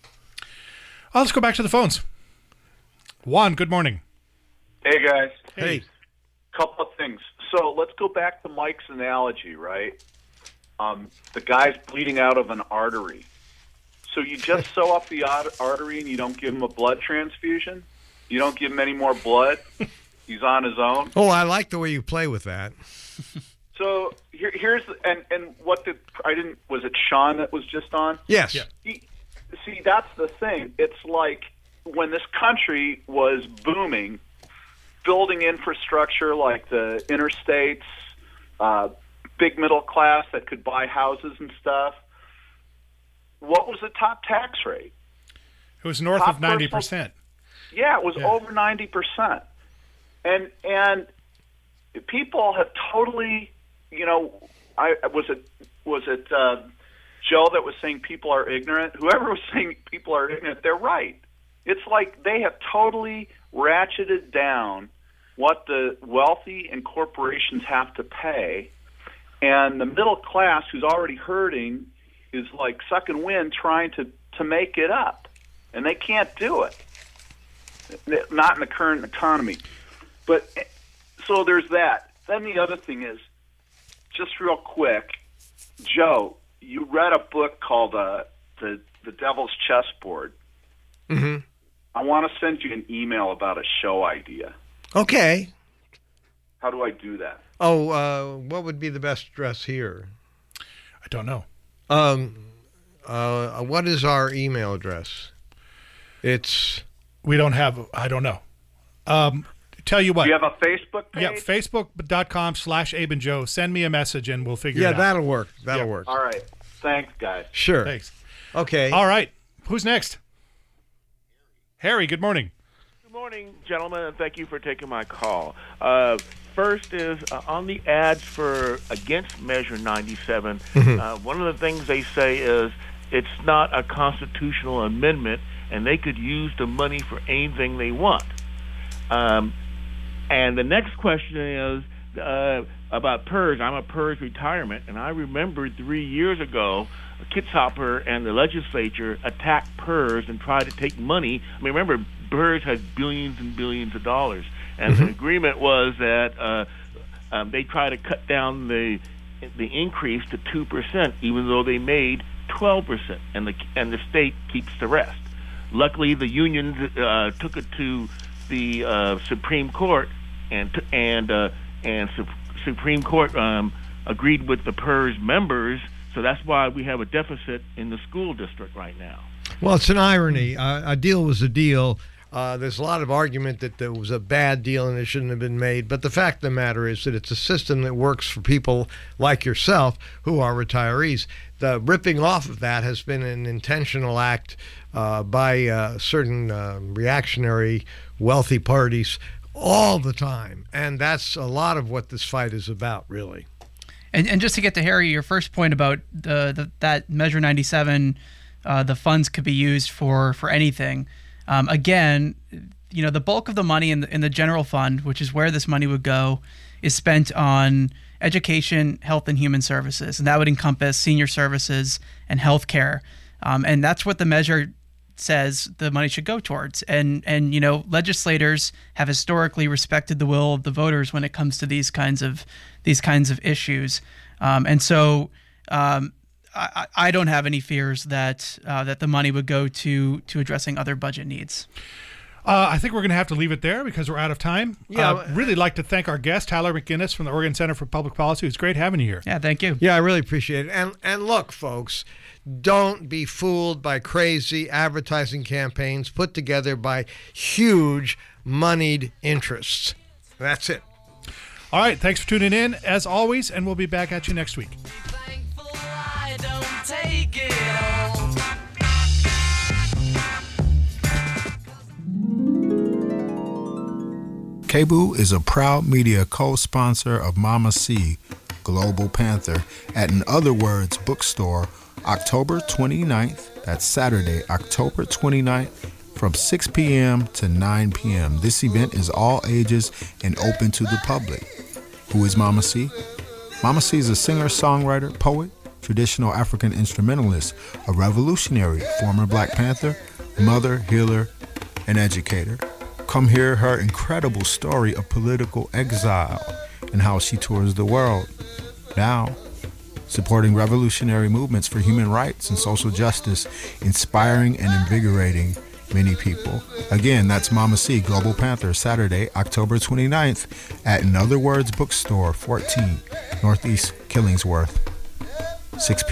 Oh, let's go back to the phones. Juan, good morning. Hey, guys. Hey. Couple of things. So let's go back to Mike's analogy, right? Um, the guy's bleeding out of an artery. So you just sew up the artery and you don't give him a blood transfusion? You don't give him any more blood? He's on his own? Oh, I like the way you play with that. So here, here's and and what did I didn't was it Sean that was just on? Yes. Yeah. He, see, that's the thing. It's like when this country was booming, building infrastructure like the interstates, uh, big middle class that could buy houses and stuff. What was the top tax rate? It was north Top of ninety personal- percent. Yeah, it was Yeah. over ninety percent. And and people have totally, you know, I was it was it uh, Joe that was saying people are ignorant? Whoever was saying people are ignorant, they're right. It's like they have totally ratcheted down what the wealthy and corporations have to pay, and the middle class, who's already hurting, is like sucking wind trying to, to make it up. And they can't do it. Not in the current economy. But so there's that. Then the other thing is, just real quick, Joe, you read a book called uh, the, the Devil's Chessboard. Mm-hmm. I want to send you an email about a show idea. Okay. How do I do that? Oh, uh, what would be the best address here? I don't know. Um, uh, what is our email address? It's We don't have, I don't know. Um, tell you what. Do you have a Facebook page? Yeah, facebook.com slash Abe and Joe. Send me a message and we'll figure yeah, it out. that'll work. That'll Yeah. work. All right. Thanks, guys. Sure. Thanks. Okay. All right. Who's next? Harry, good morning. Good morning, gentlemen, and thank you for taking my call. Uh, first is uh, on the ads for against Measure ninety-seven. Mhm. Uh, one of the things they say is it's not a constitutional amendment, and they could use the money for anything they want. Um, and the next question is, uh, about PERS. I'm a PERS retirement, and I remember three years ago, Kitzhaber and the legislature attacked PERS and tried to take money. I mean, remember, PERS has billions and billions of dollars, and mm-hmm. the agreement was that uh, um, they try to cut down the the increase to two percent, even though they made twelve percent, and the and the state keeps the rest. Luckily, the unions uh, took it to the uh, Supreme Court, and t- and uh, and Su- Supreme Court um, agreed with the PERS members. So that's why we have a deficit in the school district right now. Well, it's an irony. Uh, a deal was a deal. Uh, there's a lot of argument that there was a bad deal and it shouldn't have been made. But the fact of the matter is that it's a system that works for people like yourself who are retirees. The ripping off of that has been an intentional act uh, by uh, certain uh, reactionary, wealthy parties all the time. And that's a lot of what this fight is about, really. And, and just to get to Harry, your first point about the, the that Measure ninety-seven, uh, the funds could be used for for anything. Um, again, you know, the bulk of the money in the, in the general fund, which is where this money would go, is spent on education, health, and human services, and that would encompass senior services and health care. Um, and that's what the measure says the money should go towards. And and you know, legislators have historically respected the will of the voters when it comes to these kinds of these kinds of issues. Um, and so um, I, I don't have any fears that uh, that the money would go to to addressing other budget needs. Uh, I think we're going to have to leave it there because we're out of time. Yeah, uh, really like to thank our guest, Tyler McGinnis from the Oregon Center for Public Policy. It's great having you here. Yeah, thank you. Yeah, I really appreciate it. And and look, folks, don't be fooled by crazy advertising campaigns put together by huge moneyed interests. That's it. All right, thanks for tuning in, as always, and we'll be back at you next week. K B U is a proud media co-sponsor of Mama C, Global Panther, at In Other Words Bookstore, October twenty-ninth. That's Saturday, October twenty-ninth, from six p.m. to nine p.m. This event is all ages and open to the public. Who is Mama C? Mama C is a singer, songwriter, poet, traditional African instrumentalist, a revolutionary, former Black Panther, mother, healer, and educator. Come hear her incredible story of political exile and how she tours the world now, supporting revolutionary movements for human rights and social justice, inspiring and invigorating many people. Again, that's Mama C, Global Panther, Saturday, October twenty-ninth at In Other Words Bookstore, fourteen Northeast Killingsworth, six p.m.